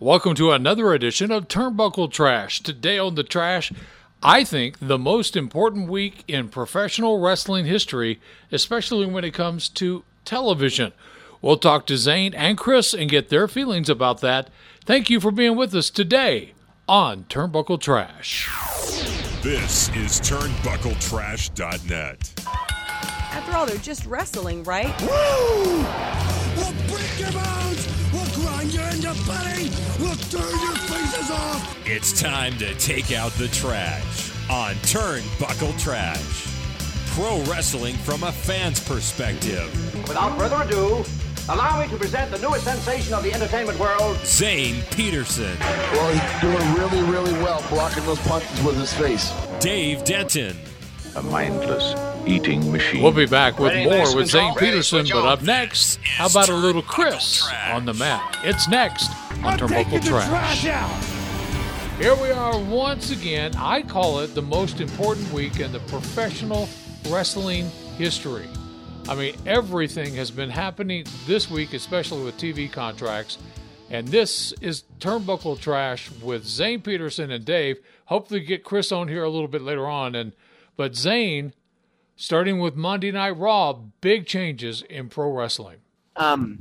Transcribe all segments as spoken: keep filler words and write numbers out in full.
Welcome to another edition of Turnbuckle Trash. Today on the Trash, I think the most important week in professional wrestling history, especially when it comes to television. We'll talk to Zane and Chris and get their feelings about that. Thank you for being with us today on Turnbuckle Trash. This is Turnbuckle Trash dot net. After all, they're just wrestling, right? Woo! We'll break your bones! We'll grind you into putty! We'll turn your faces off! It's time to take out the trash on Turnbuckle Trash. Pro wrestling from a fan's perspective. Without further ado, allow me to present the newest sensation of the entertainment world, Zane Peterson. Well, he's doing really, really well blocking those punches with his face. Dave Denton. A mindless eating machine. We'll be back with Ready, more nice with Zane control. Peterson, Ready, but up next, how about a little Chris Trash. on the mat? It's next on I'm taking Turnbuckle the Trash. trash out! Here we are once again. I call it the most important week in the professional wrestling history. I mean, everything has been happening this week, especially with T V contracts. And this is Turnbuckle Trash with Zane Peterson and Dave. Hopefully get Chris on here a little bit later on. And But Zane, starting with Monday Night Raw, big changes in pro wrestling. Um,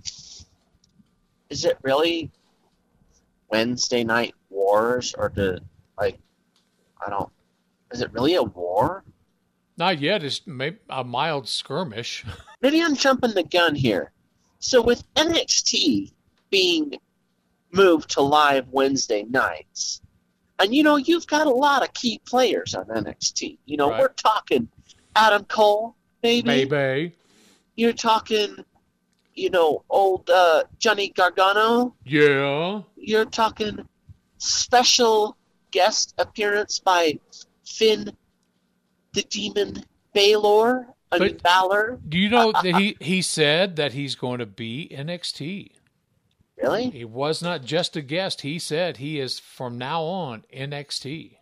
is it really Wednesday Night Wars, or do, like, I don't, is it really a war? Not yet. It's maybe a mild skirmish. Maybe I'm jumping the gun here. So with N X T being moved to live Wednesday nights, and, you know, you've got a lot of key players on N X T. You know, Right. we're talking Adam Cole, maybe. Maybe. You're talking, you know, old uh, Johnny Gargano. Yeah. You're talking special guest appearance by Finn the Demon Balor. I mean, But- Balor. Do you know that he, he said that he's going to be N X T? Really? He was not just a guest. He said he is from now on N X T.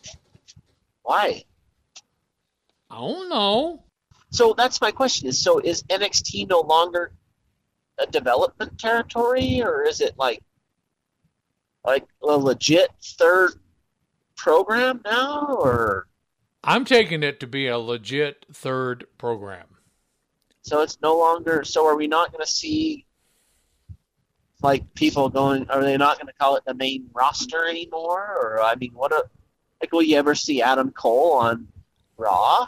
Why? I don't know. So that's my question. Is so is N X T no longer a development territory, or is it like like a legit third program now, or I'm taking it to be a legit third program. so it's no longer? So are we not going to see like people going? Are they not going to call it the main roster anymore? Or I mean, what? A, like, will you ever see Adam Cole on Raw?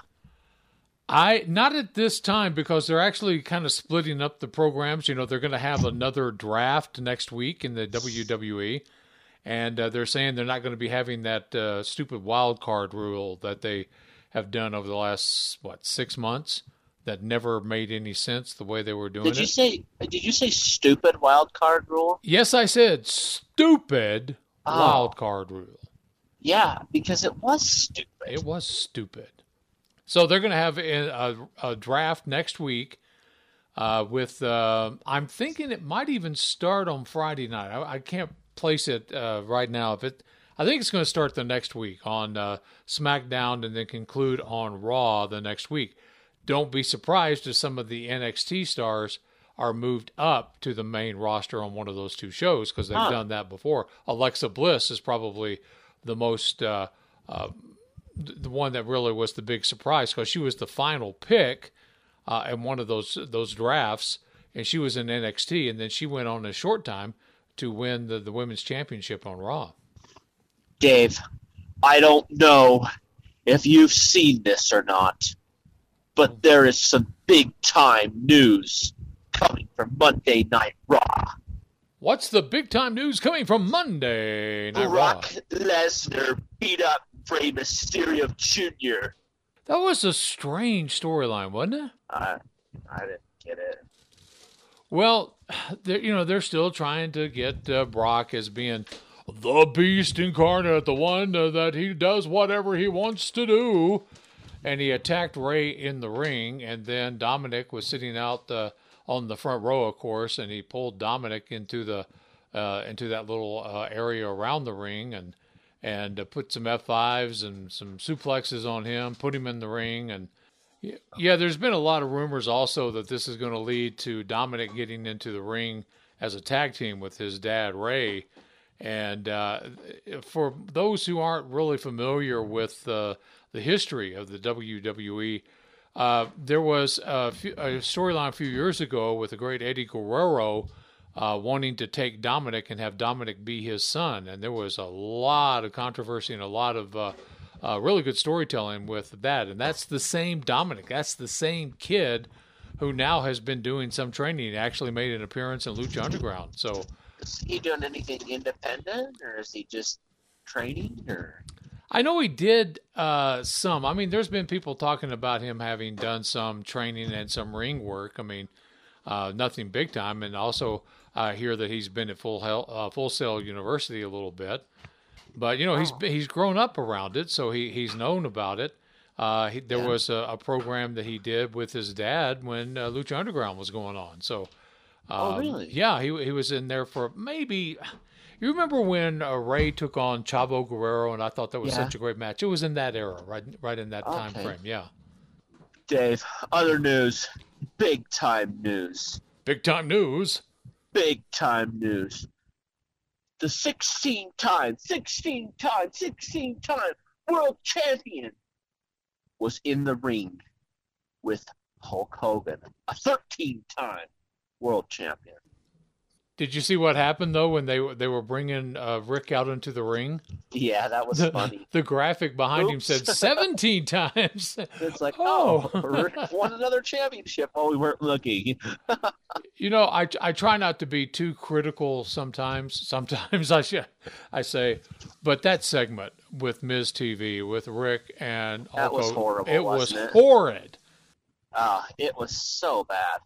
I not at this time, because they're actually kind of splitting up the programs. You know, they're going to have another draft next week in the W W E, and uh, they're saying they're not going to be having that uh, stupid wild card rule that they have done over the last what six months. That never made any sense the way they were doing Did it. you say? Did you say stupid wild card rule? Yes, I said stupid Oh. wild card rule. Yeah, because it was stupid. It was stupid. So they're going to have a, a, a draft next week uh, with, uh, I'm thinking it might even start on Friday night. I, I can't place it uh, right now. If it, I think it's going to start the next week on uh, SmackDown and then conclude on Raw the next week. Don't be surprised if some of the N X T stars are moved up to the main roster on one of those two shows, because they've Huh. done that before. Alexa Bliss is probably the most... Uh, uh, the one that really was the big surprise, because she was the final pick uh, in one of those those drafts, and she was in N X T, and then she went on a short time to win the, the women's championship on Raw. Dave, I don't know if you've seen this or not, but there is some big-time news coming from Monday Night Raw. What's the big time news coming from Monday Night Raw? Brock Lesnar beat up Rey Mysterio Junior That was a strange storyline, wasn't it? Uh, I didn't get it. Well, they're, you know, they're still trying to get uh, Brock as being the beast incarnate, the one uh, that he does whatever he wants to do. And he attacked Ray in the ring, and then Dominic was sitting out uh, on the front row, of course, and he pulled Dominic into the uh, into that little uh, area around the ring, and and uh, put some F fives and some suplexes on him, put him in the ring, and yeah, there's been a lot of rumors also that this is going to lead to Dominic getting into the ring as a tag team with his dad, Ray. And uh, for those who aren't really familiar with uh, the history of the W W E, uh, there was a, few, a storyline a few years ago with the great Eddie Guerrero uh, wanting to take Dominic and have Dominic be his son. And there was a lot of controversy and a lot of uh, uh, really good storytelling with that. And that's the same Dominic. That's the same kid who now has been doing some training. He actually made an appearance in Lucha Underground. So, is he doing anything independent, or is he just training? Or I know he did uh, some. I mean, there's been people talking about him having done some training and some ring work. I mean, uh, nothing big time. And also, I uh, hear that he's been at Full Hel- uh, Full Sail University a little bit. But you know, oh. he's he's grown up around it, so he he's known about it. Uh, he, there yeah. was a, a program that he did with his dad when uh, Lucha Underground was going on. So, um, oh really? Yeah, he he was in there for maybe. You remember when uh, Ray took on Chavo Guerrero, and I thought that was yeah. such a great match. It was in that era, right? Right in that okay. time frame. Yeah. Dave, other news, big time news. Big time news. Big time news. The sixteen time, sixteen time, sixteen time world champion was in the ring with Hulk Hogan, a thirteen-time world champion. Did you see what happened, though, when they, they were bringing uh, Rick out into the ring? Yeah, that was the, funny. The graphic behind Oops. him said seventeen times. It's like, oh, oh Rick won another championship. Oh, we weren't looking. You know, I, I try not to be too critical sometimes. Sometimes I sh- I say, but that segment with Miz T V, with Rick and that Hulk was Hogan, horrible, it wasn't was it? horrid. Ah, uh, it was so bad.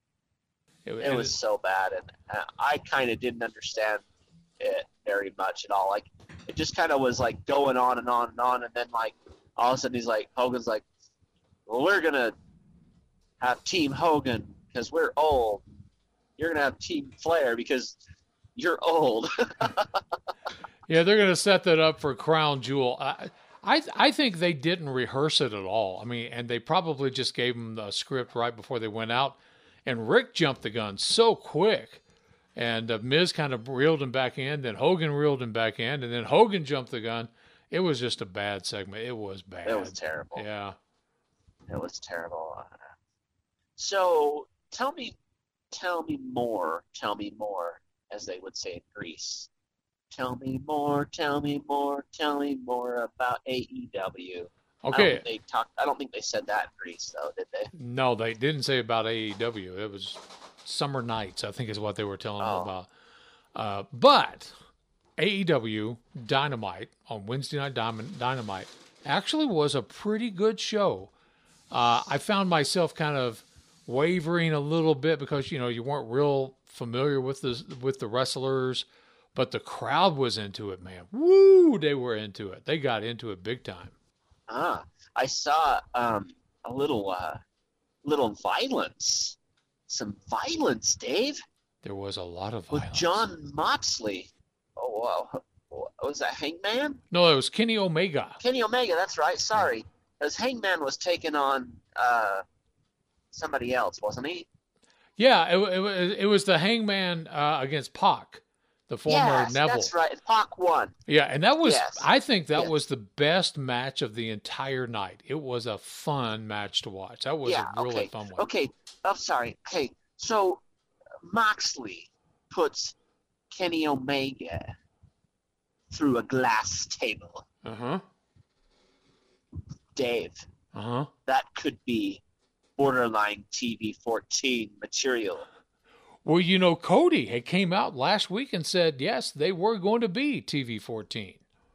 It, it was so bad, and uh, I kind of didn't understand it very much at all. Like, it just kind of was like going on and on and on, and then like all of a sudden he's like, Hogan's like, well, we're gonna have Team Hogan because we're old. You're gonna have Team Flair because you're old. Yeah, they're gonna set that up for Crown Jewel. I, I I think they didn't rehearse it at all. I mean, and they probably just gave them the script right before they went out. And Rick jumped the gun so quick, and uh, Miz kind of reeled him back in. Then Hogan reeled him back in, and then Hogan jumped the gun. It was just a bad segment. It was bad. It was terrible. Yeah, it was terrible. So tell me, tell me more. Tell me more, as they would say in Greece. Tell me more. Tell me more. Tell me more about A E W. Okay. I don't, they talked, I don't think they said that in Greece, though, did they? No, they didn't say about A E W. It was Summer Nights, I think is what they were telling oh. them about. Uh, but A E W Dynamite on Wednesday Night Dynamite actually was a pretty good show. Uh, I found myself kind of wavering a little bit because, you know, you weren't real familiar with the, with the wrestlers, but the crowd was into it, man. Woo! They were into it. They got into it big time. Ah, I saw um, a little, uh, little violence, some violence, Dave. There was a lot of violence with John Moxley. Oh, wow. Was that Hangman? No, it was Kenny Omega. Kenny Omega, that's right. Sorry, because Hangman was taking on uh, somebody else, wasn't he? Yeah, it, it, it was the Hangman uh, against Pac. The former yes, Neville. That's right. Pac won. Yeah, and that was, yes. I think that yes. was the best match of the entire night. It was a fun match to watch. That was yeah, a really okay. fun one. Okay, I'm sorry. Hey, so Moxley puts Kenny Omega through a glass table. Uh-huh. Dave. Uh-huh. That could be borderline T V fourteen material. Well, you know, Cody had came out last week and said, yes, they were going to be T V fourteen.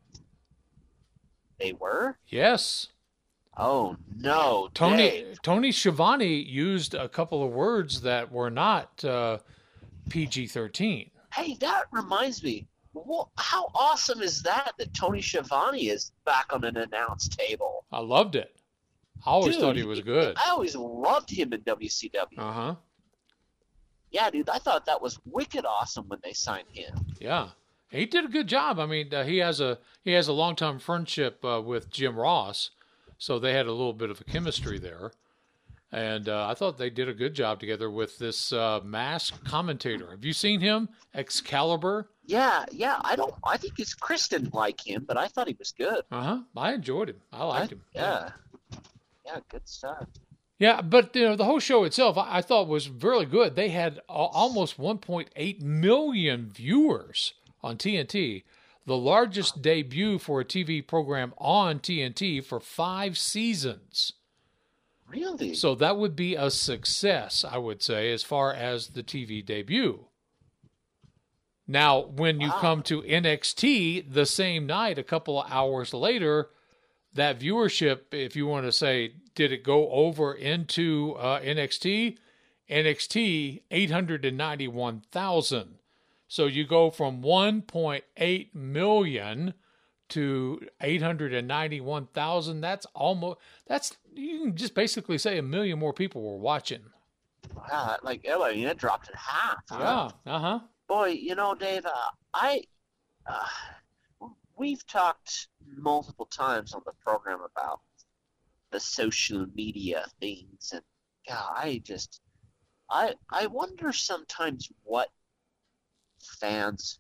They were? Yes. Oh, no, Tony Dave. Tony Schiavone used a couple of words that were not uh, P G thirteen. Hey, that reminds me. Well, how awesome is that that Tony Schiavone is back on an announce table? I loved it. I always Dude, thought he was good. I always loved him in W C W. Uh-huh. Yeah, dude, I thought that was wicked awesome when they signed him. Yeah, he did a good job. I mean, uh, he has a he has a long time friendship uh, with Jim Ross, so they had a little bit of a chemistry there. And uh, I thought they did a good job together with this uh, masked commentator. Have you seen him, Excalibur? Yeah, yeah. I don't. I think his Chris didn't like him, but I thought he was good. Uh huh. I enjoyed him. I liked I, him. Yeah. Yeah, good stuff. Yeah, but you know the whole show itself, I, I thought was really good. They had a, almost one point eight million viewers on T N T, the largest debut for a T V program on T N T for five seasons. Really? So that would be a success, I would say, as far as the T V debut. Now, when you wow. come to N X T the same night, a couple of hours later, that viewership, if you want to say, did it go over into uh, N X T? N X T, eight hundred ninety-one thousand. So you go from one point eight million to eight hundred ninety-one thousand. That's almost, that's, you can just basically say a million more people were watching. Wow, like, I mean, it dropped in half. Huh? Yeah, uh-huh. Boy, you know, Dave, uh, I, uh, we've talked multiple times on the program about the social media things, and God, I just, I, I wonder sometimes what fans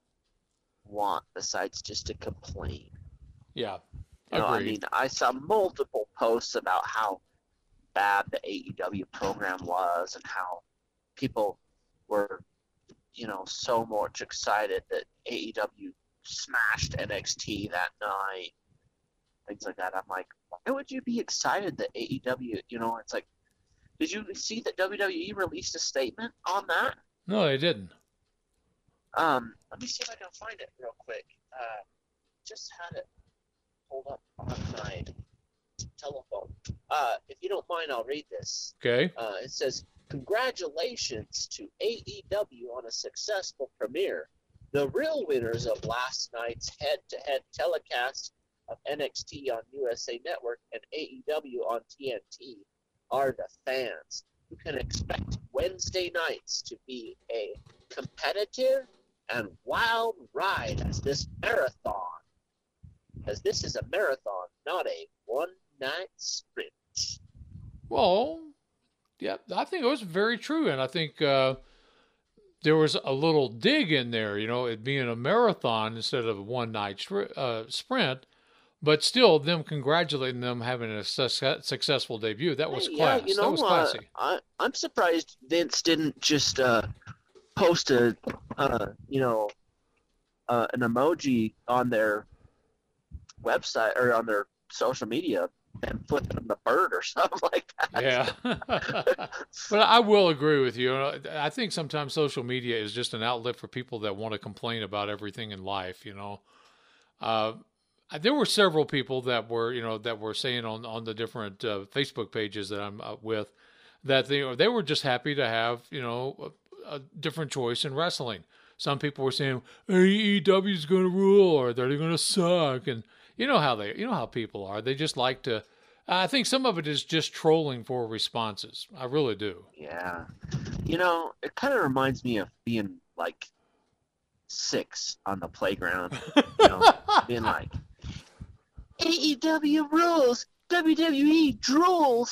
want besides just to complain. Yeah, you know, I agreed. mean, I saw multiple posts about how bad the A E W program was and how people were, you know, so much excited that A E W smashed N X T that night, things like that. I'm like, why would you be excited that A E W, you know, it's like, did you see that W W E released a statement on that? No, they didn't. Um, let me see if I can find it real quick. Uh, just had it pulled up on my telephone. Uh, if you don't mind, I'll read this. Okay. Uh, it says, congratulations to A E W on a successful premiere. The real winners of last night's head-to-head telecast of N X T on U S A Network and A E W on T N T are the fans, who can expect Wednesday nights to be a competitive and wild ride as this marathon, as this is a marathon, not a one-night sprint. Well, yeah, I think it was very true, and I think uh, there was a little dig in there, you know, it being a marathon instead of a one-night stri- uh, sprint, but still them congratulating them having a su- successful debut. That was class. Yeah, you know, that was classy. Uh, I, I'm surprised Vince didn't just uh, post a, uh, you know, uh, an emoji on their website or on their social media and flipping the bird or something like that. Yeah. But I will agree with you. I think sometimes social media is just an outlet for people that want to complain about everything in life, you know. Uh, there were several people that were, you know, that were saying on, on the different uh, Facebook pages that I'm uh, with that they, they were just happy to have, you know, a, a different choice in wrestling. Some people were saying A E W is going to rule or they're going to suck. And you know how they, you know how people are. They just like to, I think some of it is just trolling for responses. I really do. Yeah. You know, it kind of reminds me of being like six on the playground, you know, being like, A E W rules, W W E drools.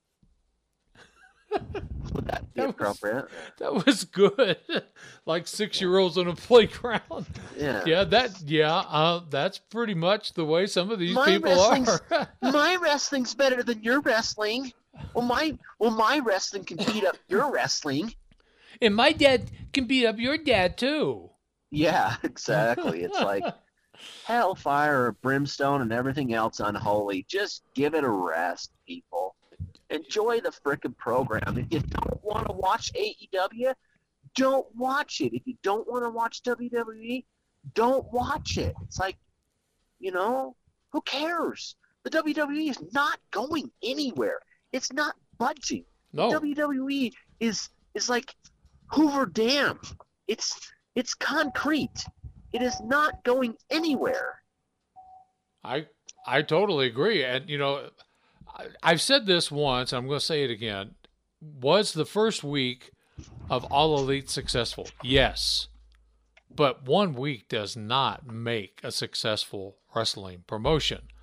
Would that be That was- appropriate? That was good. Like six-year-olds on a playground. Yeah. Yeah, that. Yeah, uh, that's pretty much the way some of these My people wrestling's- are. My wrestling's better than your wrestling. Well, my well, my wrestling can beat up your wrestling. And my dad can beat up your dad too. Yeah, exactly. It's like hellfire, brimstone, and everything else unholy. Just give it a rest, people. Enjoy the frickin' program. If you don't want to watch A E W, don't watch it. If you don't want to watch W W E, don't watch it. It's like, you know, who cares? The W W E is not going anywhere. It's not budging. No. W W E is is like Hoover Dam. It's it's concrete. It is not going anywhere. I I totally agree. And, you know, I, I've said this once, I'm going to say it again. Was the first week of All Elite successful? Yes. But one week does not make a successful wrestling promotion.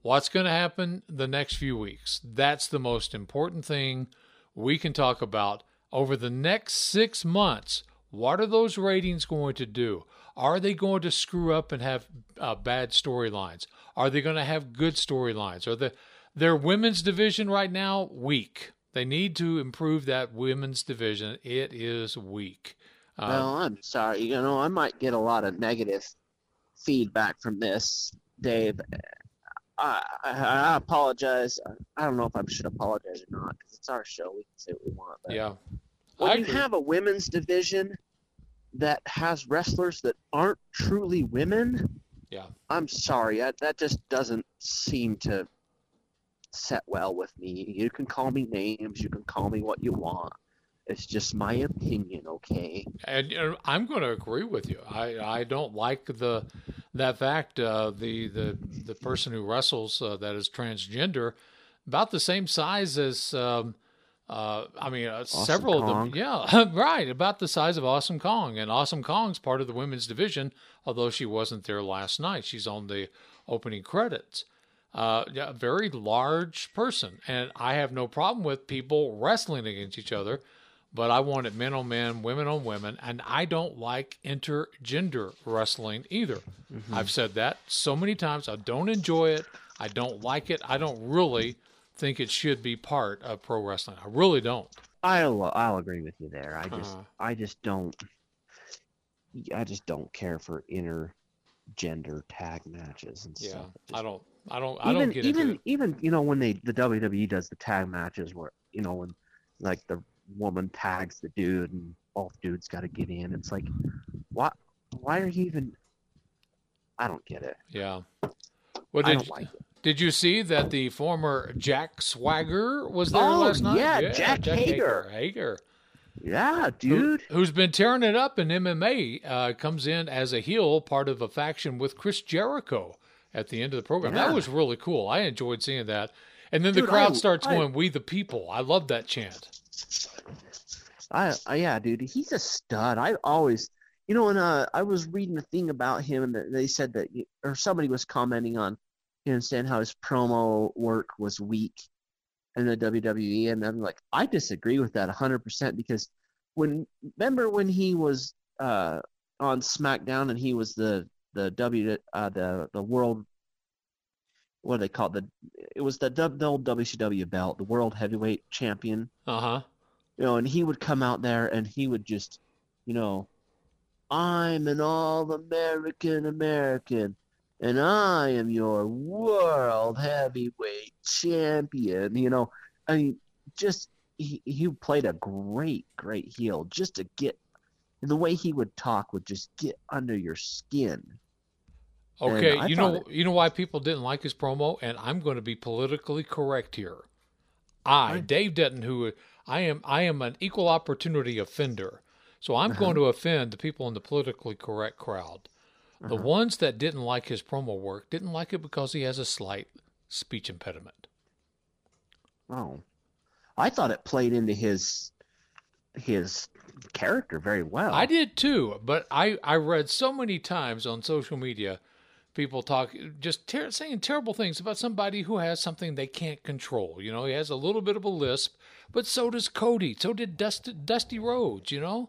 what's going to happen the next few weeks. That's the most important thing we can talk about. Over the next six months, what are those ratings going to do? Are they going to screw up and have uh, bad storylines? Are they going to have good storylines? Are the their women's division right now weak? They need to improve that women's division. It is weak. Um, Well, I'm sorry. You know, I might get a lot of negative feedback from this, Dave. I, I, I apologize. I don't know if I should apologize or not because it's our show. We can say what we want. But yeah. when I you agree. have a women's division that has wrestlers that aren't truly women, Yeah. I'm sorry. I, that just doesn't seem to set well with me. You can call me names. You can call me what you want. It's just my opinion, okay? And uh, I'm going to agree with you. I, I don't like the that fact. Uh, the the the person who wrestles uh, that is transgender, about the same size as um, uh, I mean uh, several Kong. of them. Yeah, right, about the size of Awesome Kong. And Awesome Kong's part of the women's division, although she wasn't there last night. She's on the opening credits. Uh, yeah, a very large person, and I have no problem with people wrestling against each other. But I want it men on men, women on women, and I don't like intergender wrestling either. Mm-hmm. I've said that so many times. I don't enjoy it. I don't like it. I don't really think it should be part of pro wrestling. I really don't. I'll I'll agree with you there. I just Uh-huh. I just don't I just don't care for intergender tag matches and Yeah, stuff. I don't. I don't. Even I don't get even into it. even you know when they the W W E does the tag matches where you know when like the woman tags the dude and both dudes got to get in. It's like, why? Why are you even? I don't get it. Yeah. Well, I did don't like it. did you see that the former Jack Swagger was there Oh, last night? yeah, Jack Hager. Hager. Yeah, Who, dude. who's been tearing it up in M M A, uh, comes in as a heel, part of a faction with Chris Jericho at the end of the program. Yeah. That was really cool. I enjoyed seeing that. And then the Dude, crowd I- starts I- going, "We the people." I love that chant. I, I yeah, dude. He's a stud. I always, you know, and uh, I was reading a thing about him, and they said that, or somebody was commenting on him saying how his promo work was weak in the W W E, and I'm like, I disagree with that one hundred percent because when remember when he was uh on SmackDown and he was the the W uh the the world what do they call it? the it was the, the old W C W belt, the world heavyweight champion. Uh huh. You know, and he would come out there and he would just, you know, I'm an all-American American, and I am your world heavyweight champion. You know, I mean, just he, he played a great, great heel just to get, and the way he would talk would just get under your skin. Okay, And I you know thought it- you know why people didn't like his promo, and I'm going to be politically correct here. I, Dave Denton, who I am, I am an equal opportunity offender, so I'm Uh-huh. going to offend the people in the politically correct crowd. The Uh-huh. ones that didn't like his promo work didn't like it because he has a slight speech impediment. Oh, I thought it played into his his character very well. I did too, but I, I read so many times on social media people talk just ter- saying terrible things about somebody who has something they can't control. You know, he has a little bit of a lisp, but so does Cody. So did Dusty, Dusty Rhodes, you know?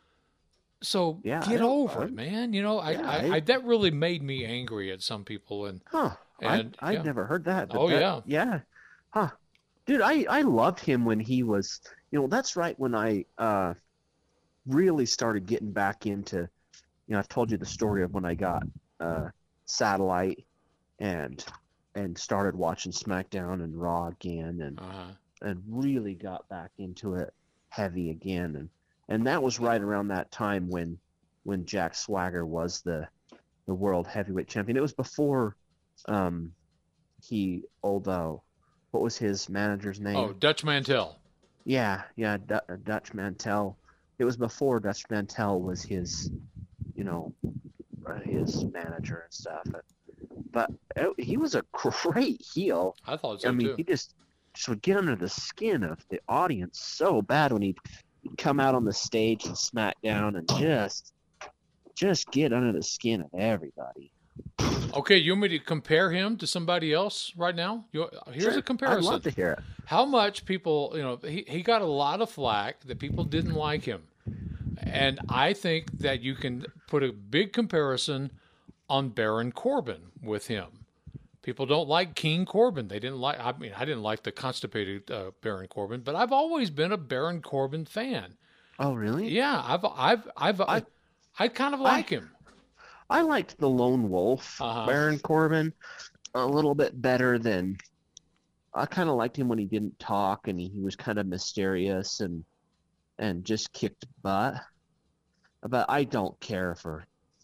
So Yeah, I get don't- over I- it, man. You know, I, Yeah, I, I- I that really made me angry at some people. And Huh. And, I, I'd yeah. never heard that. but Oh, that- yeah. Yeah. Huh. Dude, I, I loved him when he was, you know, that's right when I uh, really started getting back into, you know, I've told you the story of when I got uh, Satellite and and started watching SmackDown and Raw again and uh, and really got back into it heavy again. And, and that was right around that time when when Jack Swagger was the the world heavyweight champion. It was before um, he old uh, what was his manager's name? oh, Dutch Mantel. Yeah, yeah, D- Dutch Mantel. It was before Dutch Mantel was his, you know, uh, his manager and stuff. But it, he was a great heel. I thought so I mean, too. he just just would get under the skin of the audience so bad when he'd come out on the stage and SmackDown and just just get under the skin of everybody. Okay, you want me to compare him to somebody else right now? You, here's Sure. a comparison. I'd love to hear it. How much people, you know, he, he got a lot of flack that people didn't like him. And I think that you can put a big comparison on Baron Corbin with him. People don't like King Corbin. They didn't like, I mean, I didn't like the constipated uh, Baron Corbin, but I've always been a Baron Corbin fan. Oh, really? Yeah, I've, I've, I've, I, I kind of like him. I liked the Lone Wolf, Uh-huh. Baron Corbin, a little bit better than. I kind of liked him when he didn't talk and he, he was kind of mysterious and and just kicked butt. But I don't care for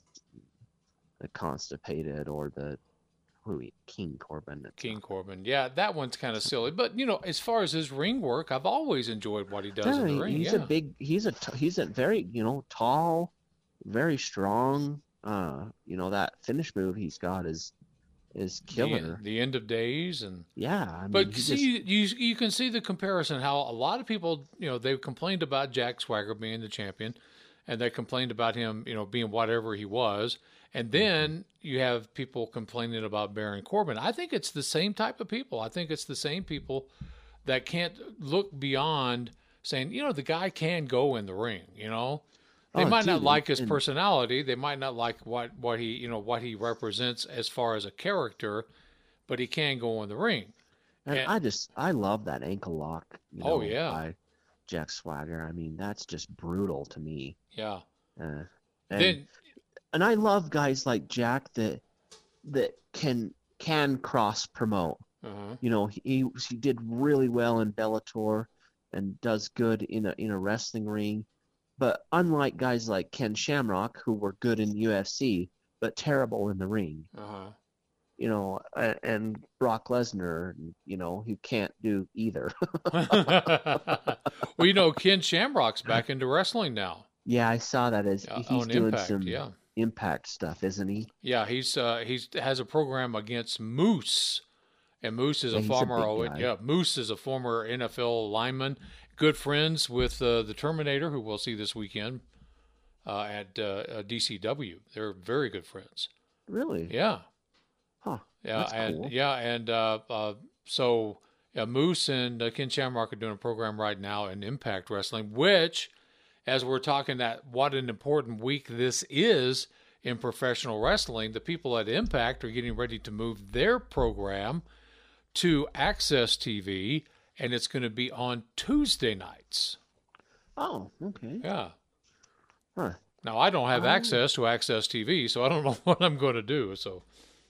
the constipated or the who he, King Corbin. King Corbin, yeah, that one's kind of silly. But you know, as far as his ring work, I've always enjoyed what he does Yeah, in the he- ring. he's yeah. a big. He's a. t- He's a very you know tall, very strong. Uh, you know that finish move he's got is is the, killer. the end of days and Yeah, I mean, but he see just- you you can see the comparison how a lot of people, you know, they've complained about Jack Swagger being the champion and they complained about him, you know, being whatever he was, and then you have people complaining about Baron Corbin. I think it's the same type of people. I think it's the same people that can't look beyond saying, you know, the guy can go in the ring, you know. They Oh, might not dude, like his and- personality. They might not like what, what he you know what he represents as far as a character, but he can go in the ring. And and- I just I love that ankle lock. You Oh, know, yeah. by Jack Swagger. I mean, that's just brutal to me. Yeah. Uh, and Then and I love guys like Jack that that can can cross promote. uh You know, he he did really well in Bellator and does good in a in a wrestling ring. But unlike guys like Ken Shamrock, who were good in U F C but terrible in the ring, uh you know, and, and Brock Lesnar, you know, who can't do either. well, you know, Ken Shamrock's back into wrestling now. Yeah, I saw that as Uh, he's on doing Impact, some yeah. Impact stuff, isn't he? Yeah, he's uh, he's has a program against Moose, and Moose is Yeah, a he's a former big oh, guy. yeah Moose is a former N F L lineman, good friends with uh, the Terminator, who we'll see this weekend uh, at uh, uh, D C W. They're very good friends. Really? Yeah, Huh. yeah, That's and cool. yeah, and uh, uh, so yeah, Moose and uh, Ken Shamrock are doing a program right now in Impact Wrestling, which, as we're talking that what an important week this is in professional wrestling, the people at Impact are getting ready to move their program to Access T V, and it's going to be on Tuesday nights. Oh, okay. Yeah. Huh. Now, I don't have Oh. access to Access T V, so I don't know what I'm going to do. So,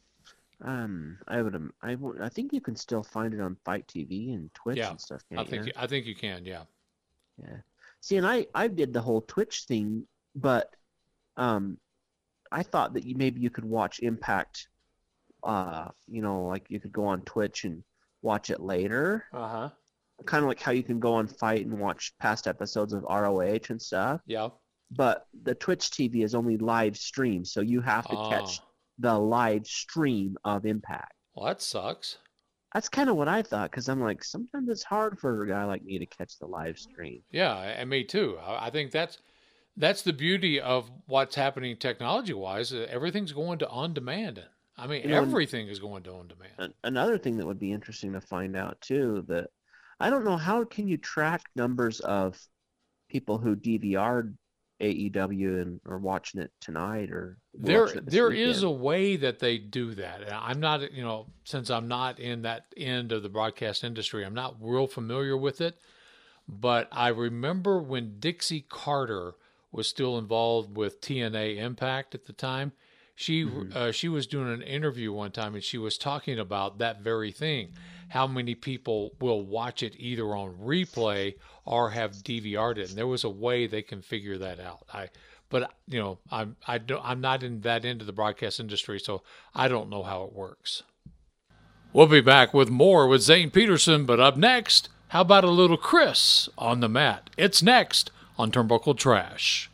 Um, I would, um, I would, I think you can still find it on Fight T V and Twitch yeah, and stuff. I Can't think you? I think you can. Yeah. Yeah. See, and I, I did the whole Twitch thing, but, um, I thought that you maybe you could watch Impact. Uh, you know, like you could go on Twitch and watch it later. Uh huh. Kind of like how you can go on Fight and watch past episodes of R O H and stuff. Yeah. But the Twitch T V is only live stream, so you have to catch Ah. the live stream of Impact. Well, that sucks. That's kind of what I thought, because I'm like, sometimes it's hard for a guy like me to catch the live stream. Yeah, and me too. I I think that's that's the beauty of what's happening technology wise. Everything's going to on demand. I mean, You know, and- everything is going to on demand. An- Another thing that would be interesting to find out too, that I don't know, how can you track numbers of people who D V R'd A E W and are watching it tonight or There, watching it this there is weekend? a way that they do that. And I'm not, you know, since I'm not in that end of the broadcast industry, I'm not real familiar with it. But I remember when Dixie Carter was still involved with T N A Impact at the time. She Mm-hmm. uh, she was doing an interview one time, and she was talking about that very thing. How many people will watch it either on replay or have D V R'd it? And there was a way they can figure that out. I, but you know, I'm I don't I'm not in that end of the broadcast industry, so I don't know how it works. We'll be back with more with Zane Peterson, but up next, how about a little Chris on the mat? It's next on Turnbuckle Trash.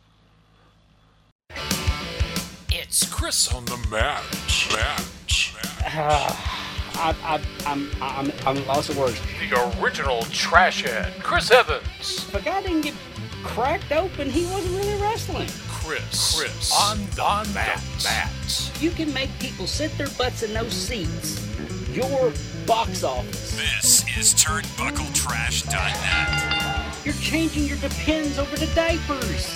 It's Chris on the match. Match. I, I, I'm, I'm, I'm lost of words. The original trash head, Chris Evans. If a guy didn't get cracked open, he wasn't really wrestling. Chris, Chris on the on mat. mat. You can make people sit their butts in those seats. Your box office. This is turnbuckle trash dot net. You're changing your Depends over to diapers.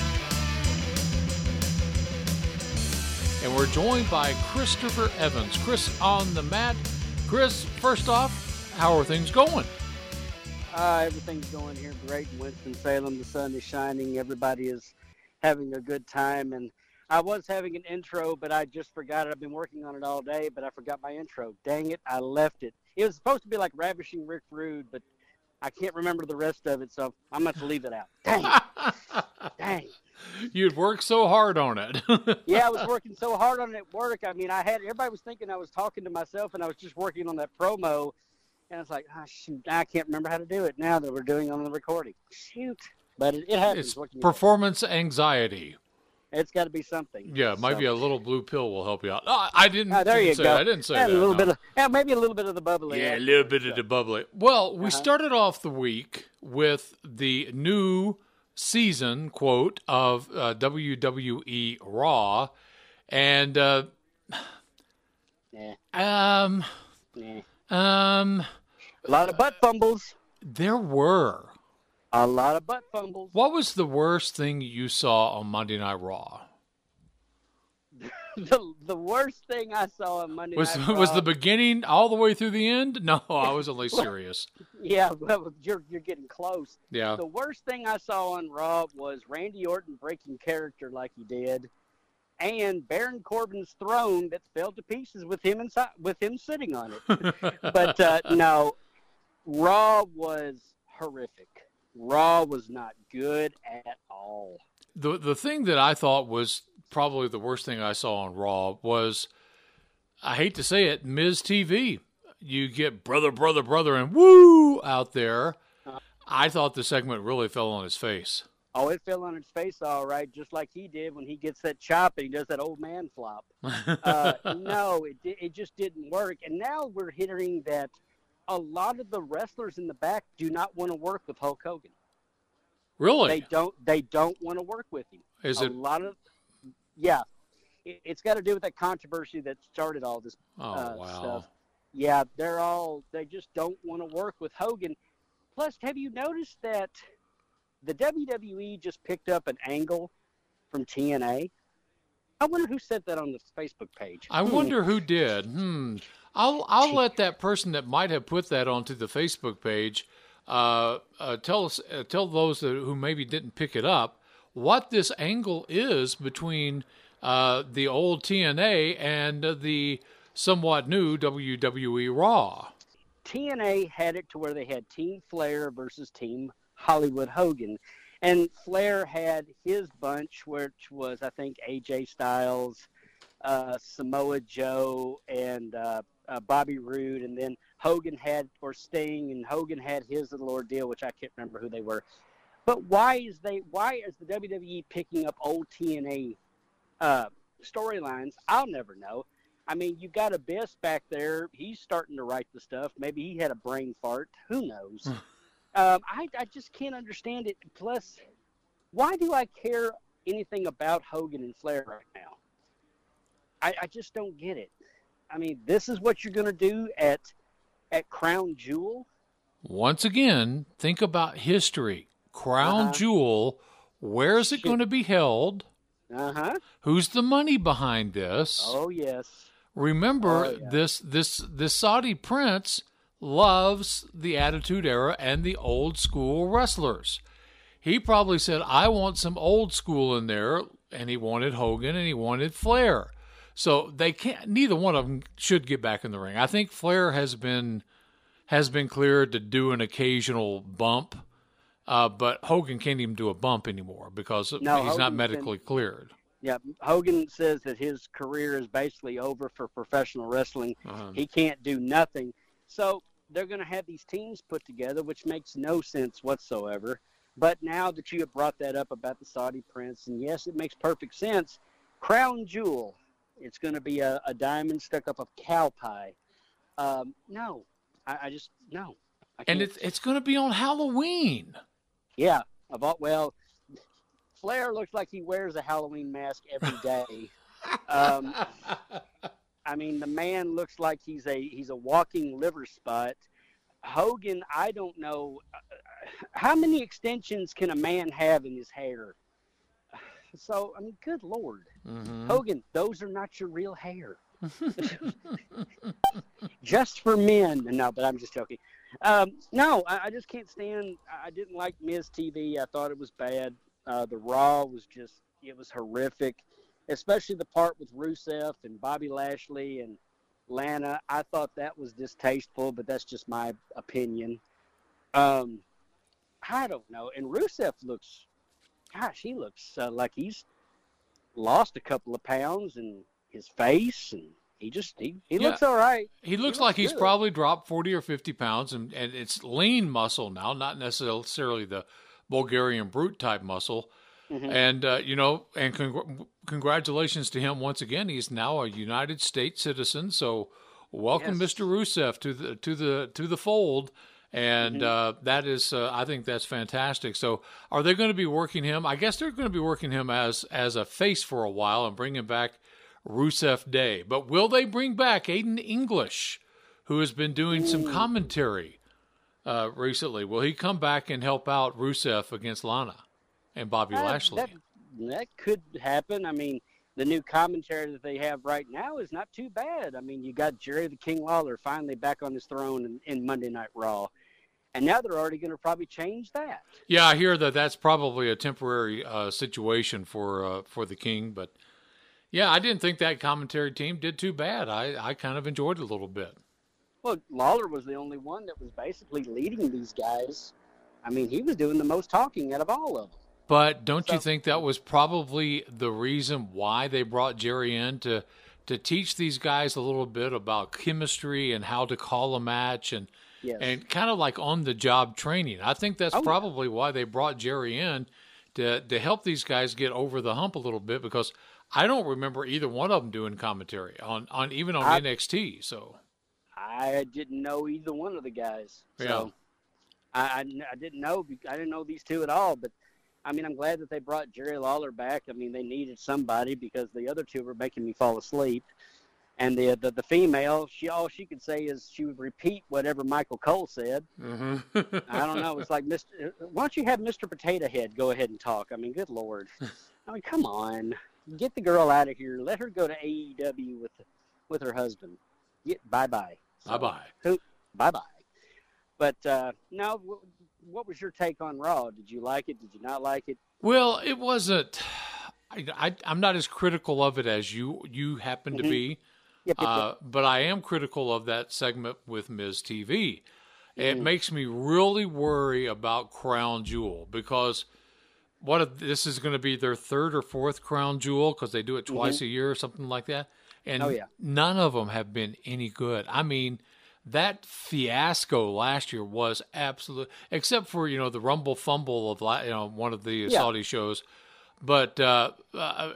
And we're joined by Christopher Evans. Chris on the mat. Chris, first off, how are things going? Uh, everything's going here great in Winston-Salem. The sun is shining. Everybody is having a good time. And I was having an intro, but I just forgot it. I've been working on it all day, but I forgot my intro. Dang it, I left it. It was supposed to be like Ravishing Rick Rude, but I can't remember the rest of it, so I'm going to have to leave it out. Dang. Dang. You'd worked so hard on it. Yeah, I was working so hard on it at work. I mean, I had everybody was thinking I was talking to myself, and I was just working on that promo. And it's like, oh, shoot, I can't remember how to do it now that we're doing it on the recording. Shoot. But it, it happens. It's performance anxiety. It's got to be something. Yeah, maybe so. A little blue pill will help you out. Oh, I didn't, oh, there didn't you say go. I didn't say yeah, that. A little no. bit of, yeah, maybe a little bit of the bubbly. Yeah, a little bit of the bubbly. Well, we uh-huh. started off the week with the new season, quote, of uh, W W E Raw. And, uh, yeah. um, yeah. um, a lot of butt fumbles. There were. A lot of butt fumbles. What was the worst thing you saw on Monday Night Raw? the the worst thing I saw on Monday was, Night Raw. Was the beginning all the way through the end? No, I was only serious. Yeah, well, you're, you're getting close. Yeah. The worst thing I saw on Raw was Randy Orton breaking character like he did, and Baron Corbin's throne that fell to pieces with him inside, with him sitting on it. But uh, no, Raw was horrific. Raw was not good at all. The the thing that I thought was probably the worst thing I saw on Raw was, I hate to say it, Miz T V. You get brother, brother, brother, and woo out there. I thought the segment really fell on his face. Oh, it fell on his face all right, just like he did when he gets that chop and he does that old man flop. uh, no, it it just didn't work. And now we're hearing that a lot of the wrestlers in the back do not want to work with Hulk Hogan. Really? They don't. They don't want to work with him. Is a it? A lot of, yeah. It, it's got to do with that controversy that started all this oh, uh, wow. stuff. Yeah, they're all. They just don't want to work with Hogan. Plus, have you noticed that the W W E just picked up an angle from T N A? I wonder who said that on the Facebook page. I hmm. wonder who did. Hmm. I'll I'll let that person that might have put that onto the Facebook page uh, uh, tell us uh, tell those that, who maybe didn't pick it up what this angle is between uh, the old T N A and uh, the somewhat new W W E Raw. T N A had it to where they had Team Flair versus Team Hollywood Hogan. And Flair had his bunch, which was, I think, A J Styles, uh, Samoa Joe, and uh, uh, Bobby Roode. And then Hogan had, or Sting, and Hogan had his little ordeal, which I can't remember who they were. But why is they? Why is the W W E picking up old T N A uh, storylines? I'll never know. I mean, you got Abyss back there. He's starting to write the stuff. Maybe he had a brain fart. Who knows? um, I, I just can't understand it. Plus, why do I care anything about Hogan and Flair right now? I, I just don't get it. I mean, this is what you're going to do at at Crown Jewel? Once again, think about history. Crown uh-huh. Jewel, where is it going to be held? Uh-huh. Who's the money behind this? Oh, yes. Remember, oh, yeah. this this this Saudi prince loves the Attitude Era and the old school wrestlers. He probably said, I want some old school in there, and he wanted Hogan and he wanted Flair. So they can't. Neither one of them should get back in the ring. I think Flair has been has been cleared to do an occasional bump, uh, but Hogan can't even do a bump anymore because no, he's Hogan's not medically been, cleared. Yeah, Hogan says that his career is basically over for professional wrestling. Uh-huh. He can't do nothing. So they're going to have these teams put together, which makes no sense whatsoever. But now that you have brought that up about the Saudi prince, and yes, it makes perfect sense. Crown Jewel, it's going to be a, a diamond stuck up of cow pie. Um, no, I, I just, no. I and can't. it's it's going to be on Halloween. Yeah. Of all, well, Flair looks like he wears a Halloween mask every day. um, I mean, the man looks like he's a he's a walking liver spot. Hogan, I don't know. How many extensions can a man have in his hair? So, I mean, good Lord. Mm-hmm. Hogan, those are not your real hair. Just for men. No, but I'm just joking. Um, no, I, I just can't stand. I didn't like Miz T V. I thought it was bad. Uh, the Raw was just, it was horrific, especially the part with Rusev and Bobby Lashley and Lana. I thought that was distasteful, but that's just my opinion. Um, I don't know. And Rusev looks, gosh, he looks uh, like he's lost a couple of pounds in his face, and he just, he, he Yeah. looks all right. He looks He like looks he's good. probably dropped forty or fifty pounds, and, and it's lean muscle now, not necessarily the Bulgarian brute type muscle. Mhm. And, uh, you know, and congr- congratulations to him once again. He's now a United States citizen. So welcome, Yes. Mister Rusev, to the, to the, to the fold. And Mhm. uh, that is, uh, I think that's fantastic. So are they going to be working him? I guess they're going to be working him as, as a face for a while and bringing back Rusev Day. But will they bring back Aiden English, who has been doing some commentary uh, recently? Will he come back and help out Rusev against Lana and Bobby Uh, Lashley? That, that could happen. I mean, the new commentary that they have right now is not too bad. I mean, you got Jerry the King Lawler finally back on his throne in, in Monday Night Raw. And now they're already going to probably change that. Yeah, I hear that that's probably a temporary uh, situation for uh, for the King. But, yeah, I didn't think that commentary team did too bad. I, I kind of enjoyed it a little bit. Well, Lawler was the only one that was basically leading these guys. I mean, he was doing the most talking out of all of them. But don't you So- think that was probably the reason why they brought Jerry in to to teach these guys a little bit about chemistry and how to call a match and Yes. and kind of like on the job training? I think that's Oh, yeah. probably why they brought Jerry in to to help these guys get over the hump a little bit, because I don't remember either one of them doing commentary on, on even on I- N X T. So I didn't know either one of the guys. So Yeah. I, I, I didn't know. I didn't know these two at all. But, I mean, I'm glad that they brought Jerry Lawler back. I mean, they needed somebody because the other two were making me fall asleep. And the the, the female, she all she could say is she would repeat whatever Michael Cole said. mm-hmm. I don't know. It's like, Mister Why don't you have Mister Potato Head go ahead and talk? I mean, good Lord. I mean, come on. Get the girl out of here. Let her go to A E W with with her husband. Get bye-bye. Bye bye. Who, bye-bye. But, uh, no, w- what was your take on Raw? Did you like it? Did you not like it? Well, it wasn't. I, I, I'm not as critical of it as you you happen to Mhm. be. Yep, yep, Uh, yep. but I am critical of that segment with Miz T V. It Mhm. makes me really worry about Crown Jewel, because what if this is going to be their third or fourth Crown Jewel, because they do it twice a year or something like that. And Oh, yeah. none of them have been any good. I mean, that fiasco last year was absolute, except for, you know, the Rumble Fumble of la- you know one of the Yeah. Saudi shows. But uh, uh,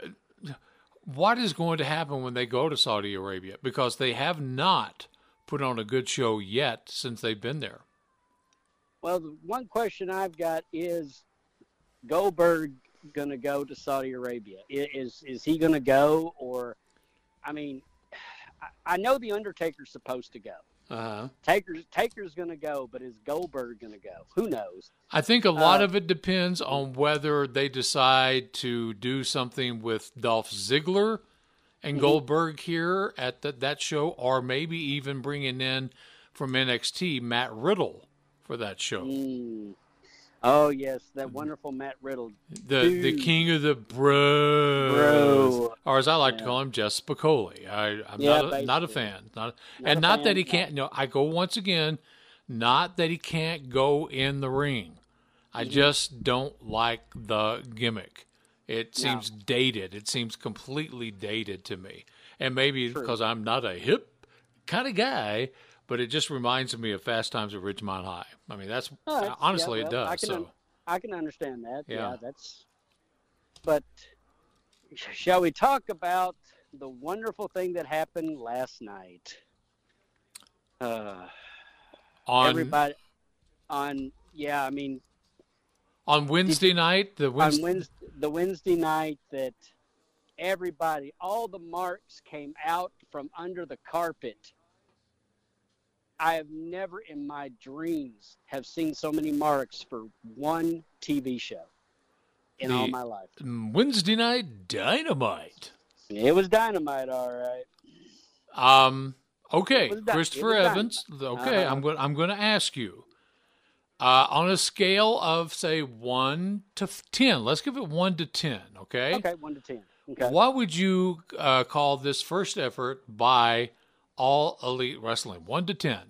what is going to happen when they go to Saudi Arabia? Because they have not put on a good show yet since they've been there. Well, the one question I've got is Goldberg going to go to Saudi Arabia? I- Is is he going to go? Or, I mean, I- I know the Undertaker's supposed to go. Uh-huh. Taker's Taker's going to go, but is Goldberg going to go? Who knows? I think a lot Uh, of it depends on whether they decide to do something with Dolph Ziggler and Mhm. Goldberg here at the, that show, or maybe even bringing in from N X T Matt Riddle for that show. Mm. Oh yes, that wonderful Matt Riddle. The the Dude. king of the bros, Bro. or as I like to Yeah. call him, Jess Spicoli. I, I'm Yeah, not, a, not a basically. fan. Not, Not and a not that fan, he no. can't. No, I go once again. Not that he can't go in the ring. I Mm-hmm. just don't like the gimmick. It No. seems dated. It seems completely dated to me. And maybe True. because I'm not a hip kind of guy, but it just reminds me of Fast Times at Ridgemont High. I mean, that's Oh, that's- honestly yeah, it well, does. I can, So. un- I can understand that. Yeah. Yeah. that's. But sh- shall we talk about the wonderful thing that happened last night? Uh, On everybody on yeah, I mean, On Wednesday night, the Wednesday... on Wednesday, the Wednesday night that everybody, all the marks came out from under the carpet. I have never in my dreams have seen so many marks for one T V show in The all my life. Wednesday Night Dynamite. It was dynamite, all right. Um. Okay, It was dy- Christopher it was Evans. Okay, Uh-huh. I'm going. I'm going to ask you. Uh, on a scale of say one to f- ten, let's give it one to ten. Okay. Okay, one to ten. Okay. What would you uh, call this first effort by All Elite Wrestling? One to ten.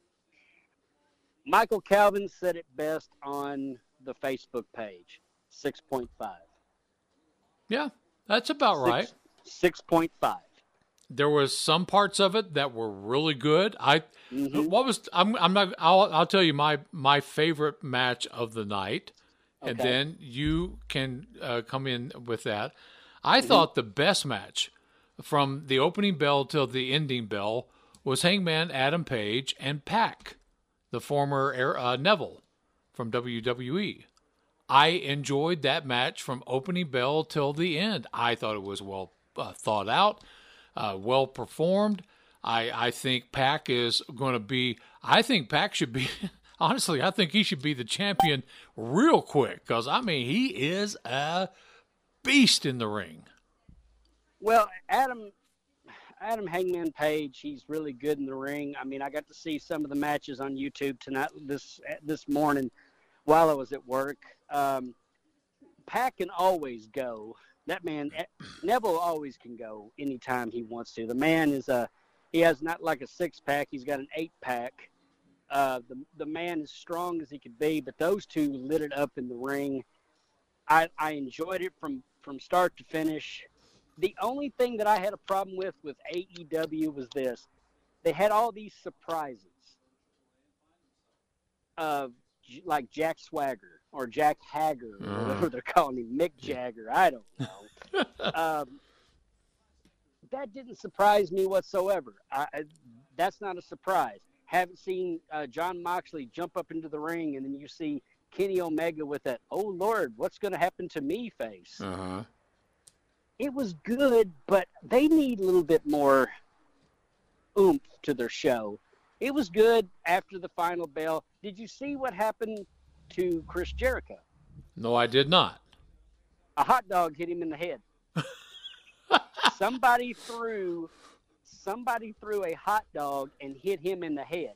Michael Calvin said it best on the Facebook page. Six point five. Yeah, that's about right. Six point five. There was some parts of it that were really good. I Mm-hmm. what was I'm I'm not I'll I'll tell you my my favorite match of the night, and Okay. then you can uh, come in with that. I Mm-hmm. thought the best match from the opening bell till the ending bell was Hangman Adam Page and Pac, the former Air- uh, Neville from W W E. I enjoyed that match from opening bell till the end. I thought it was well uh, thought out, uh, well performed. I, I think Pac is going to be, I think Pac should be, honestly, I think he should be the champion real quick because, I mean, he is a beast in the ring. Well, Adam Adam Hangman Page, he's really good in the ring. I mean, I got to see some of the matches on YouTube tonight, this this morning, while I was at work. Um, Pac can always go. That man, Neville always can go anytime he wants to. The man is a, he has not like a six pack. He's got an eight pack. Uh, the the man is strong as he could be, but those two lit it up in the ring. I I enjoyed it from from start to finish. The only thing that I had a problem with with A E W was this. They had all these surprises of J- like Jack Swagger or Jack Hager or whatever they're calling him, Mick Jagger. I don't know. um, that didn't surprise me whatsoever. I, I, that's not a surprise. Haven't seen uh, John Moxley jump up into the ring and then you see Kenny Omega with that, oh, Lord, what's going to happen to me face. Uh-huh. It was good, but they need a little bit more oomph to their show. It was good after the final bell. Did you see what happened to Chris Jericho? No, I did not. A hot dog hit him in the head. somebody threw somebody threw a hot dog and hit him in the head.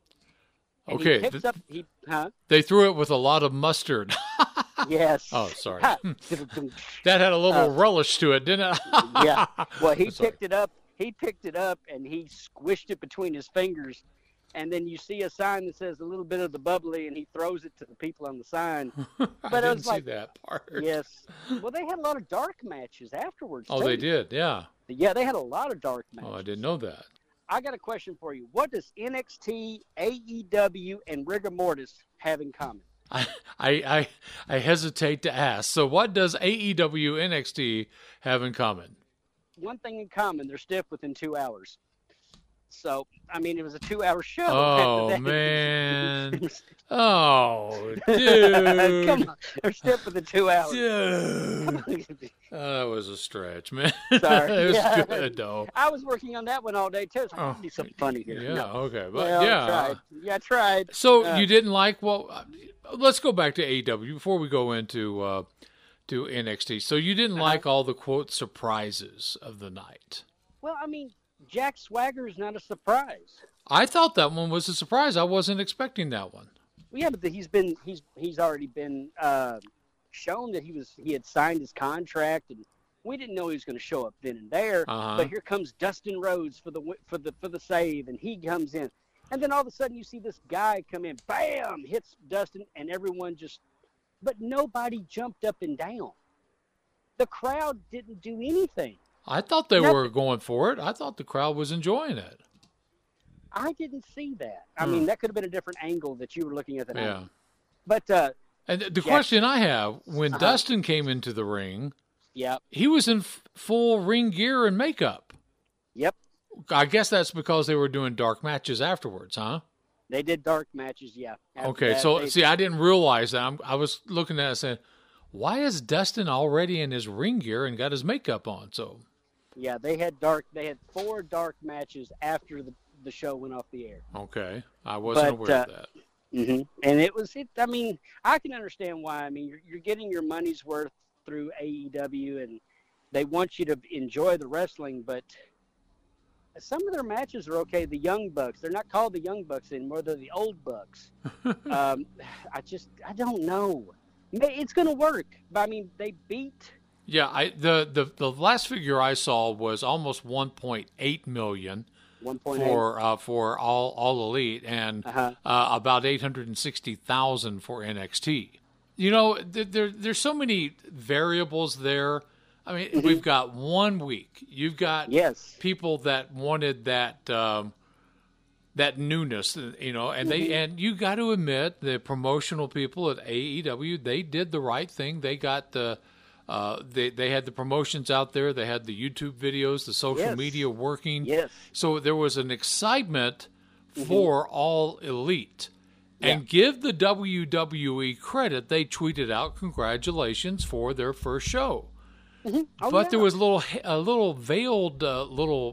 And Okay, He picks th- up, he, huh? They threw it with a lot of mustard. Yes. Oh, sorry. Ha. That had a little Uh, relish to it, didn't it? Yeah. Well, he Sorry. picked it up. He picked it up and he squished it between his fingers. And then you see a sign that says a little bit of the bubbly, and he throws it to the people on the sign. I But didn't it was see like, that part. yes. Well, they had a lot of dark matches afterwards. Oh, too. they did, yeah. Yeah, they had a lot of dark matches. Oh, I didn't know that. I got a question for you. What does N X T, A E W, and Rigor Mortis have in common? I, I I I hesitate to ask. So, what does A E W N X T have in common? One thing in common, they're stiff within two hours. So, I mean, it was a two-hour show. Oh after that. man! Oh, dude! Come on, they're stiff within two hours. Dude. Oh, that was a stretch, man. Sorry. It was Yeah. good though. I was working on that one all day too. So I Oh. oh. do something funny here. Yeah. No. Okay. But Well, yeah. I tried. Yeah, I tried. So Uh, you didn't like well? uh, Let's go back to A E W before we go into uh, to N X T. So you didn't Uh-huh. like all the quote surprises of the night. Well, I mean, Jack Swagger is not a surprise. I thought that one was a surprise. I wasn't expecting that one. Well, yeah, but the, he's been he's he's already been uh, shown that he was he had signed his contract, and we didn't know he was going to show up then and there. Uh-huh. But here comes Dustin Rhodes for the wi- for the for the save, and he comes in, and then all of a sudden you see this guy come in, bam, hits Dustin, and everyone just, but nobody jumped up and down. The crowd didn't do anything. I thought they Nothing. were going for it. I thought the crowd was enjoying it. I didn't see that. I Hmm. mean, that could have been a different angle that you were looking at. That Yeah. angle. But uh, And the Jack- question I have, when Uh-huh. Dustin came into the ring, yeah, he was in f- full ring gear and makeup. yep. I guess that's because they were doing dark matches afterwards, huh? They did dark matches, yeah. After Okay, that, so they, see, I didn't realize that. I'm, I was looking at it and saying, why is Dustin already in his ring gear and got his makeup on? So, yeah, they had dark. They had four dark matches after the, the show went off the air. okay, I wasn't But, aware uh, of that. Mm-hmm. And it was, it, I mean, I can understand why. I mean, you're, you're getting your money's worth through A E W, and they want you to enjoy the wrestling, but some of their matches are okay. The Young Bucks, they're not called the Young Bucks anymore. They're the Old Bucks. um, I just, I don't know. It's going to work. But, I mean, they beat. Yeah, I the, the, the last figure I saw was almost one point eight million one point eight for uh, for all all elite and Uh-huh. uh, about eight hundred sixty thousand for N X T. You know, th- there there's so many variables there. I mean, Mm-hmm. we've got one week. You've got Yes. people that wanted that um, that newness, you know, and they and you got to admit the promotional people at A E W, they did the right thing. They got the uh, they they had the promotions out there. They had the YouTube videos, the social Yes. media working. Yes. So there was an excitement for all elite. And Yeah. give the W W E credit. They tweeted out congratulations for their first show. Oh, But yeah. there was a little, a little veiled, uh, little.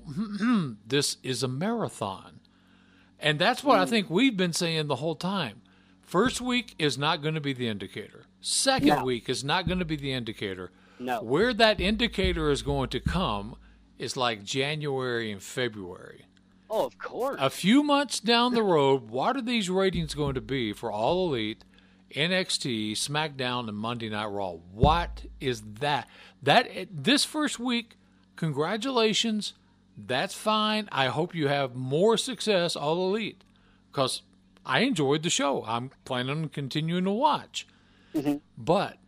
This is a marathon, and that's what I Mm. think we've been saying the whole time. First week is not going to be the indicator. Second No. week is not going to be the indicator. No. Where that indicator is going to come is like January and February. Oh, of course. A few months down the road, what are these ratings going to be for All Elite, N X T, SmackDown, and Monday Night Raw? What is that? That this first week, congratulations. That's fine. I hope you have more success, All Elite, because I enjoyed the show. I'm planning on continuing to watch. Mm-hmm. But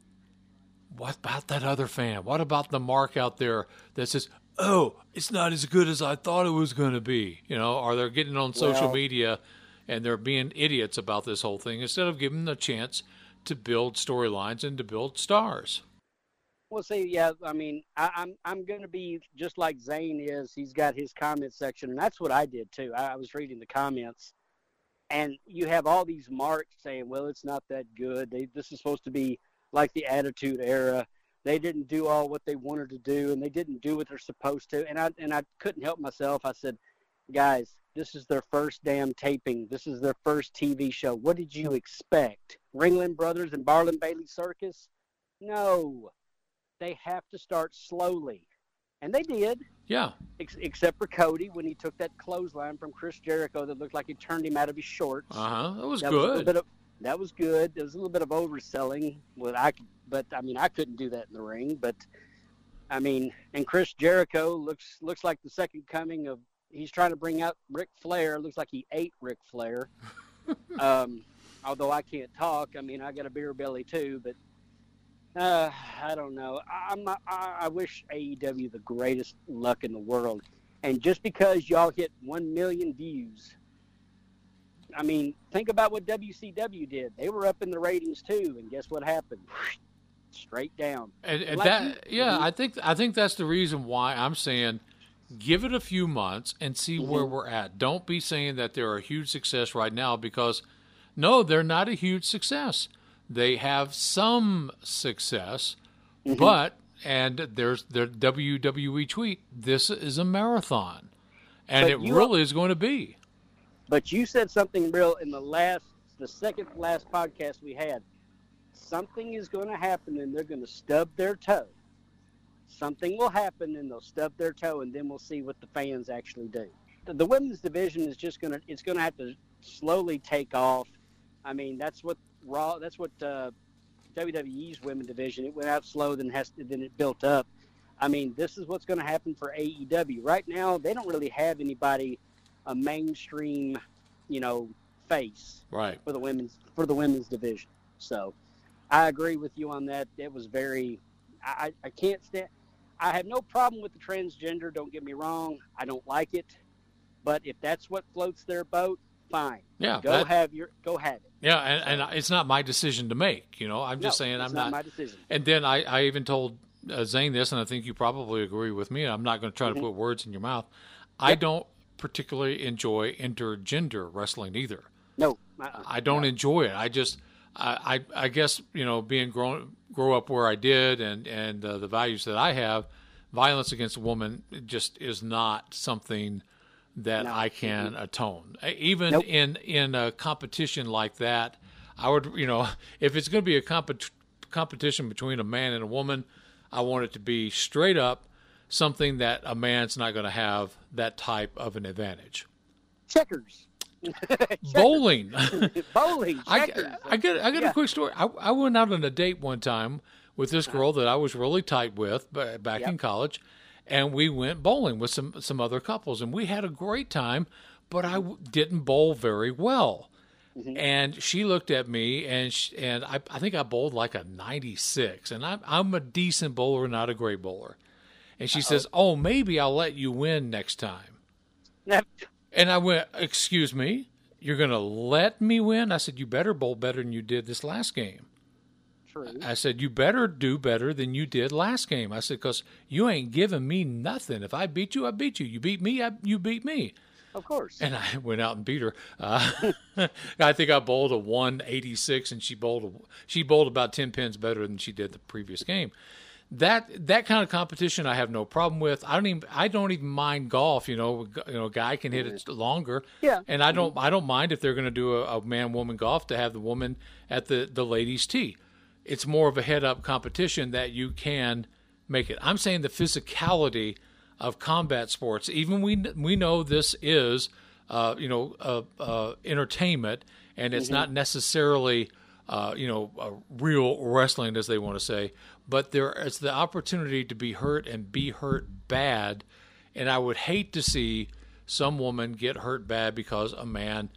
what about that other fan? What about the mark out there that says, oh, it's not as good as I thought it was going to be? You know, or they're getting on social Well- media and they're being idiots about this whole thing instead of giving them a chance to build storylines and to build stars. Well, see, yeah, I mean, I, I'm I'm going to be just like Zane is. He's got his comment section, and that's what I did too. I, I was reading the comments, and you have all these marks saying, "Well, it's not that good. They, this is supposed to be like the Attitude Era. They didn't do all what they wanted to do, and they didn't do what they're supposed to." And I and I couldn't help myself. I said, "Guys, this is their first damn taping. This is their first T V show. What did you expect? Ringling Brothers and Barlin Bailey Circus? No." They have to start slowly. And they did. Yeah. Ex- except for Cody when he took that clothesline from Chris Jericho that looked like he turned him out of his shorts. Uh-huh. That was that Was a little good. bit of, that was good. There was a little bit of overselling. But I, but, I mean, I couldn't do that in the ring. But, I mean, and Chris Jericho looks looks like the second coming of – he's trying to bring out Ric Flair. Looks like he ate Ric Flair. um, although I can't talk. I mean, I got a beer belly too, but – Uh, I don't know. I, I'm not, I, I wish A E W the greatest luck in the world. And just because y'all hit one million views, I mean, think about what W C W did. They were up in the ratings too, and guess what happened? Straight down. And, and Like that, you- yeah, Mhm. I think I think that's the reason why I'm saying give it a few months and see where Mm-hmm. we're at. Don't be saying that they're a huge success right now because, no, they're not a huge success. They have some success, Mm-hmm. but and there's their W W E tweet. This is a marathon, and But it you- really is going to be. But you said something real in the last, the second last podcast we had. Something is going to happen, and they're going to stub their toe. Something will happen, and they'll stub their toe, and then we'll see what the fans actually do. The, the women's division is just going to, it's going to have to slowly take off. I mean, that's what Raw, that's what uh, W W E's women division. It went out slow, then has to, then it built up. I mean, this is what's going to happen for A E W right now. They don't really have anybody a mainstream, you know, face Right. for the women's for the women's division. So, I agree with you on that. It was very. I, I can't stand. I have no problem with the transgender. Don't get me wrong. I don't like it, but if that's what floats their boat, fine. Yeah, Go that- have your go have it. Yeah, and, and it's not my decision to make. You know, I'm just No, saying it's I'm not not my decision. And then I, I even told uh, Zane this, and I think you probably agree with me. I'm not going to try Mm-hmm. to put words in your mouth. I don't particularly enjoy intergender wrestling either. No, uh-uh. I don't no. enjoy it. I just, I, I, I guess, you know, being grown, grow up where I did and, and uh, the values that I have, violence against a woman just is not something that No. I can Mm-hmm. atone. Even Nope. in, in a competition like that, I would, you know, if it's going to be a compet- competition between a man and a woman, I want it to be straight up something that a man's not going to have that type of an advantage. Checkers. Bowling. Bowling. I, Checkers. I got I got Yeah. a quick story. I, I went out on a date one time with this girl that I was really tight with ba- back in Yep. college, and we went bowling with some some other couples, and we had a great time. But I w- didn't bowl very well, Mm-hmm. and she looked at me, and sh and I I think I bowled like a ninety-six, and I'm I'm a decent bowler, not a great bowler, and she says, "Oh, maybe I'll let you win next time." Yep. And I went, "Excuse me, you're going to let me win?" I said, "You better bowl better than you did this last game." True. I said, "You better do better than you did last game." I said, "Because you ain't giving me nothing. If I beat you, I beat you. You beat me, I, you beat me." Of course. And I went out and beat her. Uh, I think I bowled a one eighty-six, and she bowled a, she bowled about ten pins better than she did the previous game. That that kind of competition I have no problem with. I don't even I don't even mind golf. You know, you know, a guy can hit it longer. Yeah. And I don't I don't mind if they're going to do a, a man woman golf to have the woman at the the ladies' tee. It's more of a head up competition that you can make it. I'm saying the physicality of combat sports. Even we we know this is uh, you know uh, uh, entertainment, and it's not necessarily. Uh, you know, uh, real wrestling, as they want to say, but there is the opportunity to be hurt and be hurt bad, and I would hate to see some woman get hurt bad because a man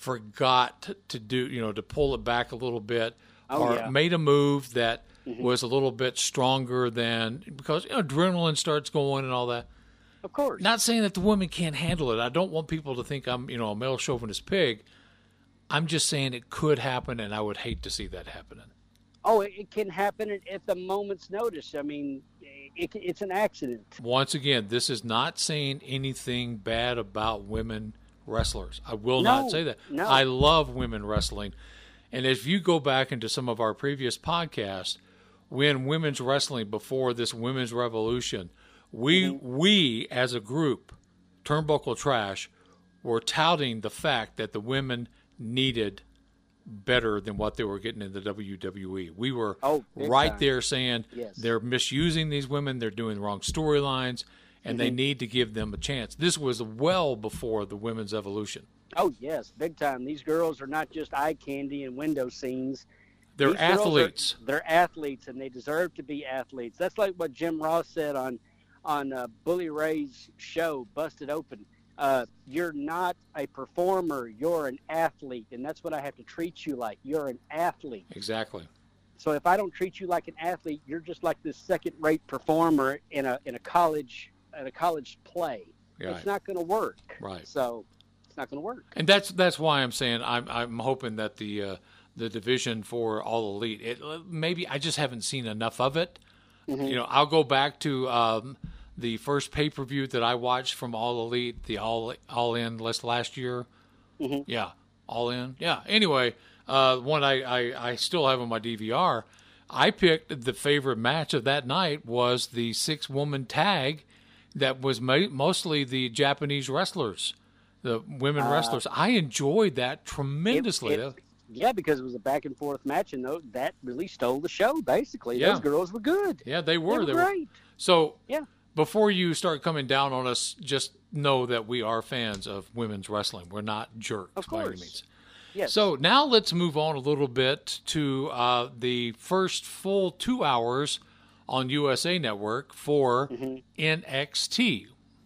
forgot to do, you know, to pull it back a little bit, Oh, or yeah. made a move that was a little bit stronger than, because you know, adrenaline starts going and all that. Of course. Not saying that the women can't handle it. I don't want people to think I'm, you know, a male chauvinist pig. I'm just saying it could happen, and I would hate to see that happening. Oh, it, it can happen at, at the moment's notice. I mean, it, it's an accident. Once again, this is not saying anything bad about women wrestlers. I will No, not say that. no. I love women wrestling. And if you go back into some of our previous podcasts, when women's wrestling, before this women's revolution, we Mm-hmm. we as a group, Turnbuckle Trash, were touting the fact that the women needed better than what they were getting in the W W E. We were Oh, big right time. there saying Yes. they're misusing these women, they're doing the wrong storylines, and they need to give them a chance. This was well before the women's evolution. Oh, yes, big time. These girls are not just eye candy and window scenes. They're These girls are- athletes. they're athletes, and they deserve to be athletes. That's like what Jim Ross said on on uh, Bully Ray's show, Busted Open. Uh, you're not a performer. You're an athlete, and that's what I have to treat you like. You're an athlete. Exactly. So if I don't treat you like an athlete, you're just like this second-rate performer in a in a college in a college play. Right. It's not going to work. Right. So it's not going to work. And that's that's why I'm saying I'm I'm hoping that the uh, the division for All Elite, it maybe I just haven't seen enough of it. Mm-hmm. You know, I'll go back to um, the first pay per view that I watched from All Elite, the All All In list last year. Mm-hmm. Yeah, All In. Yeah. Anyway, uh, one I, I I still have on my D V R. I picked the favorite match of that night was the six woman tag that was ma- mostly the Japanese wrestlers, the women Uh, wrestlers. I enjoyed that tremendously. It- it- yeah, because it was a back and forth match, and tho- that really stole the show. Basically, Yeah. those girls were good. yeah, they were. They were great. So Yeah. before you start coming down on us, just know that we are fans of women's wrestling. We're not jerks Of by any course. means. Yes. So now let's move on a little bit to uh, the first full two hours on U S A Network for Mm-hmm. N X T.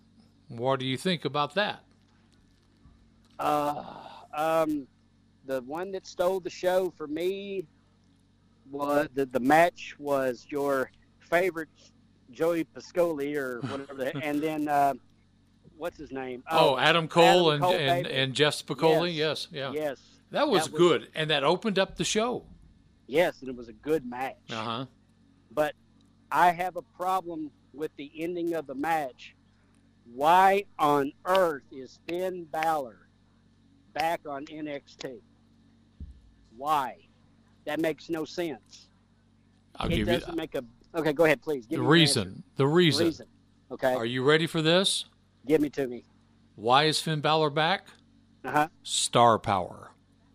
What do you think about that? Uh, um, the one that stole the show for me was the, the match was your favorite Joey Piscoli or whatever, the, and then uh, what's his name? Oh, Adam Cole, Adam Cole, and, and, baby. and Jeff Spicoli? Yes. Yes, yeah. Yes, That was That was- good, and that opened up the show. yes, and it was a good match. Uh-huh. But I have a problem with the ending of the match. Why on earth is Finn Balor back on N X T? Why? That makes no sense. I'll it give doesn't you make a. Okay, go ahead, please. Give the me your reason. answer. The reason. reason. Okay. Are you ready for this? Give me to me. Why is Finn Balor back? Uh huh. Star power.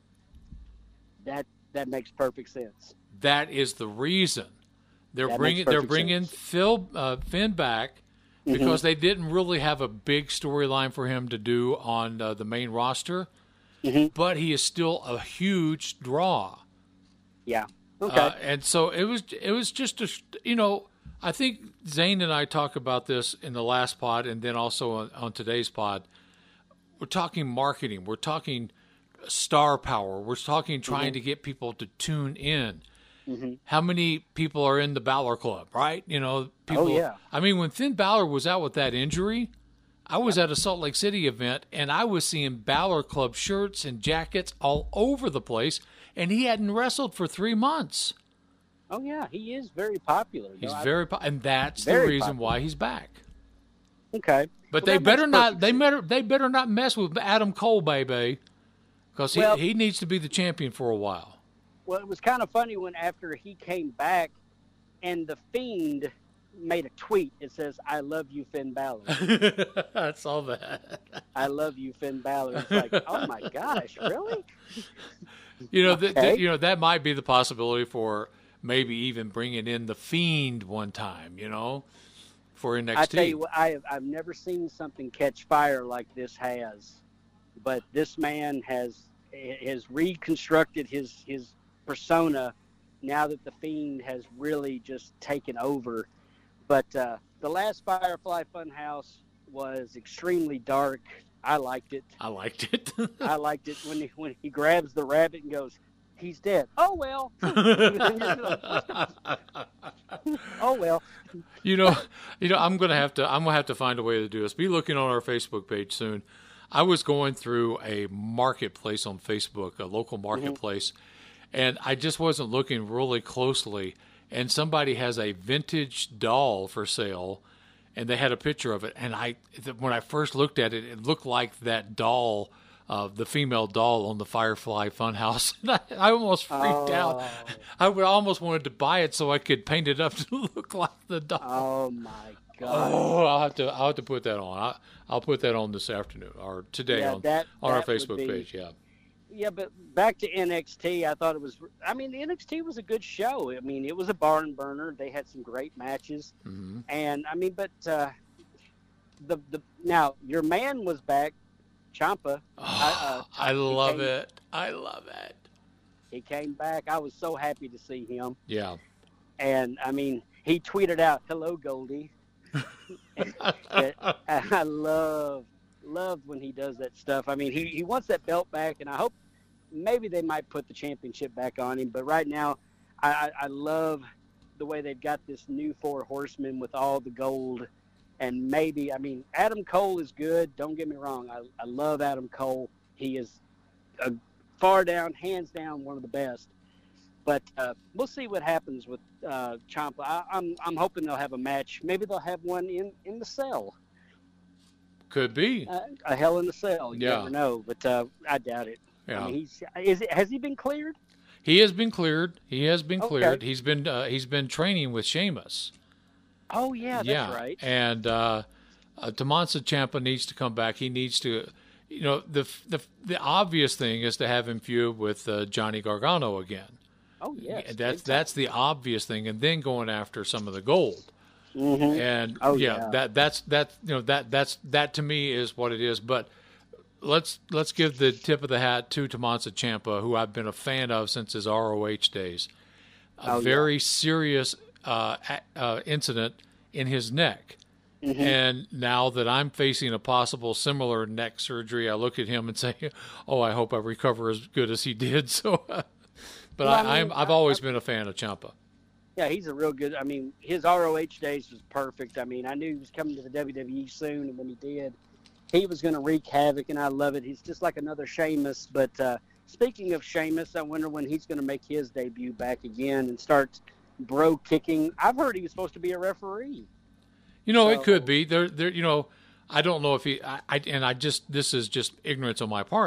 That that makes perfect sense. That is the reason. They're That bringing makes they're perfect bringing sense. Phil uh, Finn back because they didn't really have a big storyline for him to do on uh, the main roster, Mm-hmm. but he is still a huge draw. Yeah. Okay. Uh, and so it was it was just a you know I think Zane and I talked about this in the last pod and then also on, on today's pod. We're talking marketing. We're talking star power. We're talking trying Mm-hmm. to get people to tune in. Mm-hmm. How many people are in the Balor Club, right? You know, people. Oh, yeah. I mean, when Finn Balor was out with that injury, I was at a Salt Lake City event, and I was seeing Balor Club shirts and jackets all over the place, and he hadn't wrestled for three months. Oh yeah, he is very popular. He's No, I- very, po- and that's the Very reason popular. why he's back. okay. But Well, they that better makes not. perfect They sense. better. They better not mess with Adam Cole, baby, because he Well- he needs to be the champion for a while. Well, it was kind of funny when after he came back, and the Fiend made a tweet. It says, "I love you, Finn Balor. I saw that. I love you, Finn Balor." It's like, oh my gosh, really? You know, th- Okay. th- you know that might be the possibility for maybe even bringing in the Fiend one time. You know, for N X T. I tell you what, I have, I've never seen something catch fire like this has, but this man has has reconstructed his his persona now that the Fiend has really just taken over. But uh, the last Firefly Funhouse was extremely dark. I liked it. I liked it. I liked it when he, when he grabs the rabbit and goes, "He's dead." Oh well. Oh well. You know, you know, I'm gonna have to. I'm gonna have to find a way to do this. Be looking on our Facebook page soon. I was going through a marketplace on Facebook, a local marketplace, and I just wasn't looking really closely. And somebody has a vintage doll for sale, and they had a picture of it. And I, when I first looked at it, it looked like that doll, uh, the female doll on the Firefly Funhouse. And I, I almost freaked out. I would almost wanted to buy it so I could paint it up to look like the doll. Oh my God. Oh, I'll have to. I'll have to put that on. I, I'll put that on this afternoon or today Yeah, on, that- on our that would Facebook be- page. Yeah. Yeah, but back to N X T, I thought it was. I mean, N X T was a good show. I mean, it was a barn burner. They had some great matches, Mm-hmm. and I mean, but uh, the the now your man was back, Ciampa. I, uh, I he love came- it. I love it. He came back. I was so happy to see him, Yeah. and I mean, he tweeted out, "Hello, Goldie." I, I love love when he does that stuff. I mean, he, he wants that belt back, and I hope maybe they might put the championship back on him. But right now, I, I, I love the way they've got this new four horsemen with all the gold. And maybe, I mean, Adam Cole is good. Don't get me wrong. I, I love Adam Cole. He is a far down, hands down, one of the best. But uh, we'll see what happens with uh, Ciampa. I, I'm I'm hoping they'll have a match. Maybe they'll have one in, in the cell. Could be. Uh, a Hell in the Cell. You Yeah. never know, but uh, I doubt it. Yeah. I mean, he's is it, has he been cleared? He has been cleared. He has been Okay. cleared. He's been uh, he's been training with Sheamus. Oh yeah, that's yeah. right. And uh, uh, Tommaso Ciampa needs to come back. He needs to, you know, the the the obvious thing is to have him feud with uh, Johnny Gargano again. Oh yes, That's big time. that's the obvious thing, and then going after some of the gold. Mhm. And Oh, yeah, yeah. that that's that you know that that's that to me is what it is. But let's let's give the tip of the hat to Tommaso Ciampa, who I've been a fan of since his R O H days. A Oh, yeah. very serious uh, a- uh, incident in his neck. Mhm. And now that I'm facing a possible similar neck surgery, I look at him and say, "Oh, I hope I recover as good as he did." So, but Well, I I, I'm mean, I've I- always been a fan of Ciampa. Yeah, he's a real good. I mean, his R O H days was perfect. I mean, I knew he was coming to the W W E soon, and when he did, he was going to wreak havoc, and I love it. He's just like another Sheamus. But uh, speaking of Sheamus, I wonder when he's going to make his debut back again and start bro kicking. I've heard he was supposed to be a referee. You know, So- it could be there. There, you know, I don't know if he. I, I and I just this is just ignorance on my part.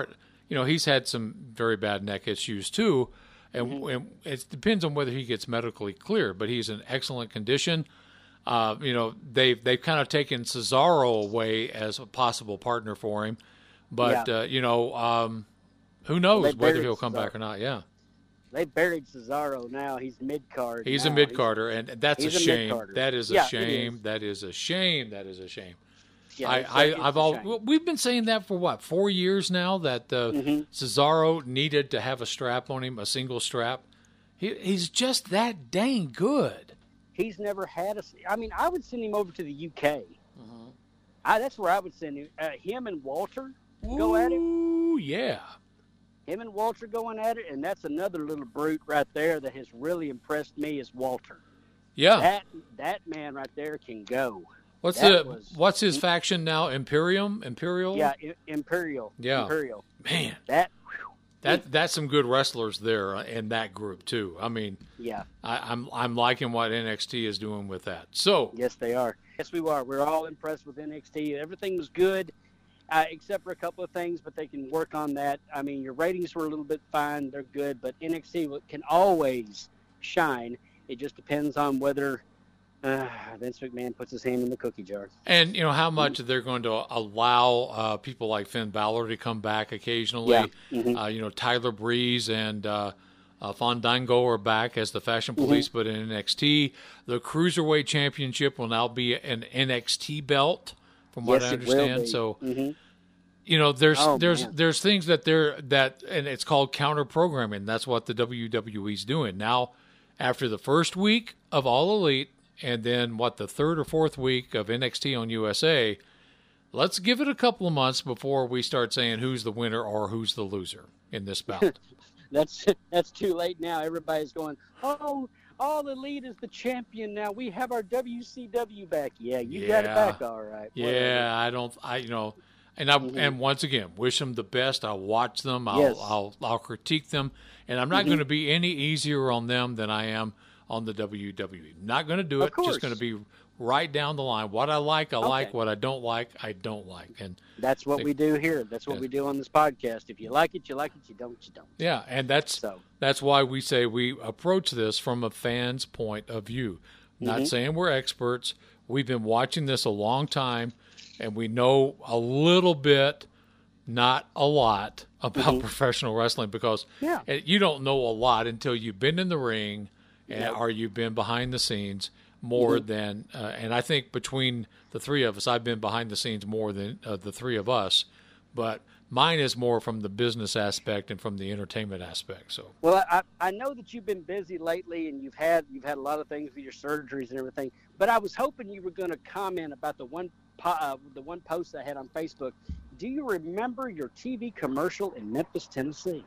you know, he's had some very bad neck issues too. And, Mm-hmm. and it depends on whether he gets medically cleared, but he's in excellent condition. Uh, you know, they've, they've kind of taken Cesaro away as a possible partner for him. But, Yeah. uh, you know, um, who knows They whether buried he'll come Cesaro. back or not. Yeah. They buried Cesaro now. He's mid-card. He's now. a mid-carder, and that's a he's a shame. mid-carder. That is a Yeah, it shame. is. That is a shame. That is a shame. Yeah, I, it's- I, it's I've a all shame. well, we've been saying that for what four years now that uh, Mm-hmm. Cesaro needed to have a strap on him, a single strap. He, he's just that dang good. He's never had a. I mean, I would send him over to the U K. Mm-hmm. I, that's where I would send him. Uh, him and Walter go at it. Ooh, yeah. Him and Walter going at it, and that's another little brute right there that has really impressed me is Walter. Yeah. That that man right there can go. What's that the was- what's his faction now? Imperium, Imperial. Yeah, I- Imperial. Yeah. Imperial. Man, That. that that's some good wrestlers there in that group too. I mean, Yeah. I, I'm I'm liking what N X T is doing with that. So Yes, they are. Yes, we are. We're all impressed with N X T. Everything was good, uh, except for a couple of things, but they can work on that. I mean, your ratings were a little bit fine. They're good, but N X T can always shine. It just depends on whether uh, Vince McMahon puts his hand in the cookie jar. And, you know, how much they're going to allow uh, people like Finn Balor to come back occasionally. Yeah. Mhm. Uh, you know, Tyler Breeze and uh, uh, Fandango are back as the Fashion Police, Mm-hmm. but in N X T. The Cruiserweight Championship will now be an N X T belt, from what Yes, I it will understand. be. So, Mhm. you know, there's Oh, there's man. there's things that they're that, and it's called counter programming. That's what the W W E's doing now. After the first week of All Elite, and then what the third or fourth week of N X T on U S A, let's give it a couple of months before we start saying who's the winner or who's the loser in this bout. That's that's too late now. Everybody's going, oh, All Elite is the champion now. We have our W C W back. Yeah, you got it Yeah. back, all right. Whatever. Yeah, I don't, I you know, and I Mhm. and once again, wish them the best. I'll watch them. I'll Yes. I'll I'll critique them, and I'm not Mhm. going to be any easier on them than I am on the W W E. Not going to do Of it. course. Just going to be right down the line. What I like, I Okay. like. What I don't like, I don't like. And That's what See. we do here. That's what Yeah. we do on this podcast. If you like it, you like it. You don't, you don't. yeah, and that's So. that's why we say we approach this from a fan's point of view. Not Mhm. saying we're experts. We've been watching this a long time, and we know a little bit, not a lot, about professional wrestling because Mm-hmm. Yeah. uh, you don't know a lot until you've been in the ring and, Yep. or you've been behind the scenes more Mm-hmm. than. Uh, and I think between the three of us, I've been behind the scenes more than uh, the three of us, but mine is more from the business aspect and from the entertainment aspect. So. Well, I, I know that you've been busy lately, and you've had you've had a lot of things with your surgeries and everything. But I was hoping you were going to comment about the one po- uh, the one post I had on Facebook. Do you remember your T V commercial in Memphis, Tennessee?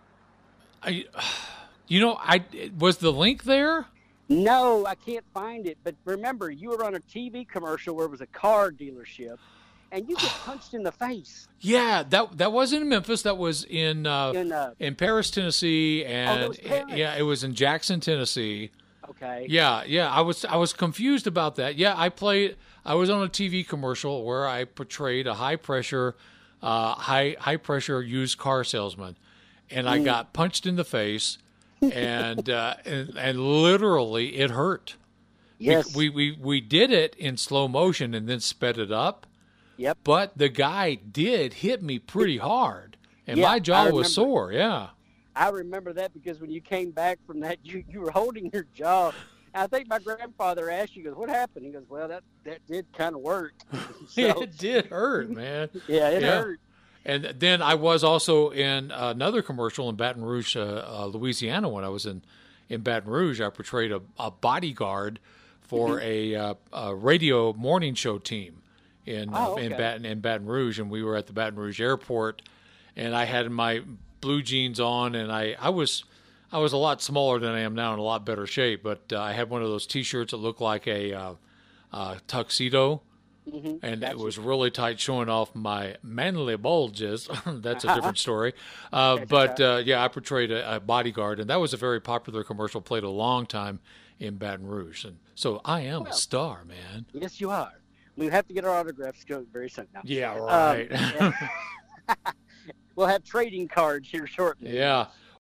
I, you know, I was the link there. No, I can't find it. But remember, you were on a T V commercial where it was a car dealership, and you get punched in the face. Yeah, that that wasn't in Memphis. That was in uh, In, uh, in Paris, Tennessee, and was Paris. yeah, it was in Jackson, Tennessee. Okay. Yeah, yeah. I was I was confused about that. Yeah, I played. I was on a T V commercial where I portrayed a high pressure, uh, high high pressure used car salesman, and I Mm. got punched in the face, and uh, and, and literally it hurt. Yes. We, we we did it in slow motion and then sped it up. Yep. But the guy did hit me pretty hard, and Yeah, my I jaw was remember. sore. Yeah. I remember that because when you came back from that, you, you were holding your jaw. I think my grandfather asked you, he goes, what happened? He goes, well, that, that did kind of work. So, It did hurt, man. yeah, it Yeah. hurt. And then I was also in another commercial in Baton Rouge, uh, uh, Louisiana. When I was in, in Baton Rouge, I portrayed a, a bodyguard for a, uh, a radio morning show team in uh, Oh, in okay. Baton in Baton Rouge, and we were at the Baton Rouge airport, and I had my blue jeans on, and I, I was I was a lot smaller than I am now, in a lot better shape, but uh, I had one of those T-shirts that looked like a uh, uh, tuxedo. Mm-hmm. And it was really tight, showing off my manly bulges. That's a different story. Uh, but uh, yeah, I portrayed a, a bodyguard, and that was a very popular commercial. Played a long time in Baton Rouge, and so I am a star, man. Yes, you are. We have to get our autographs going very soon now. Yeah, Um, right. yeah. we'll have trading cards here shortly. Yeah.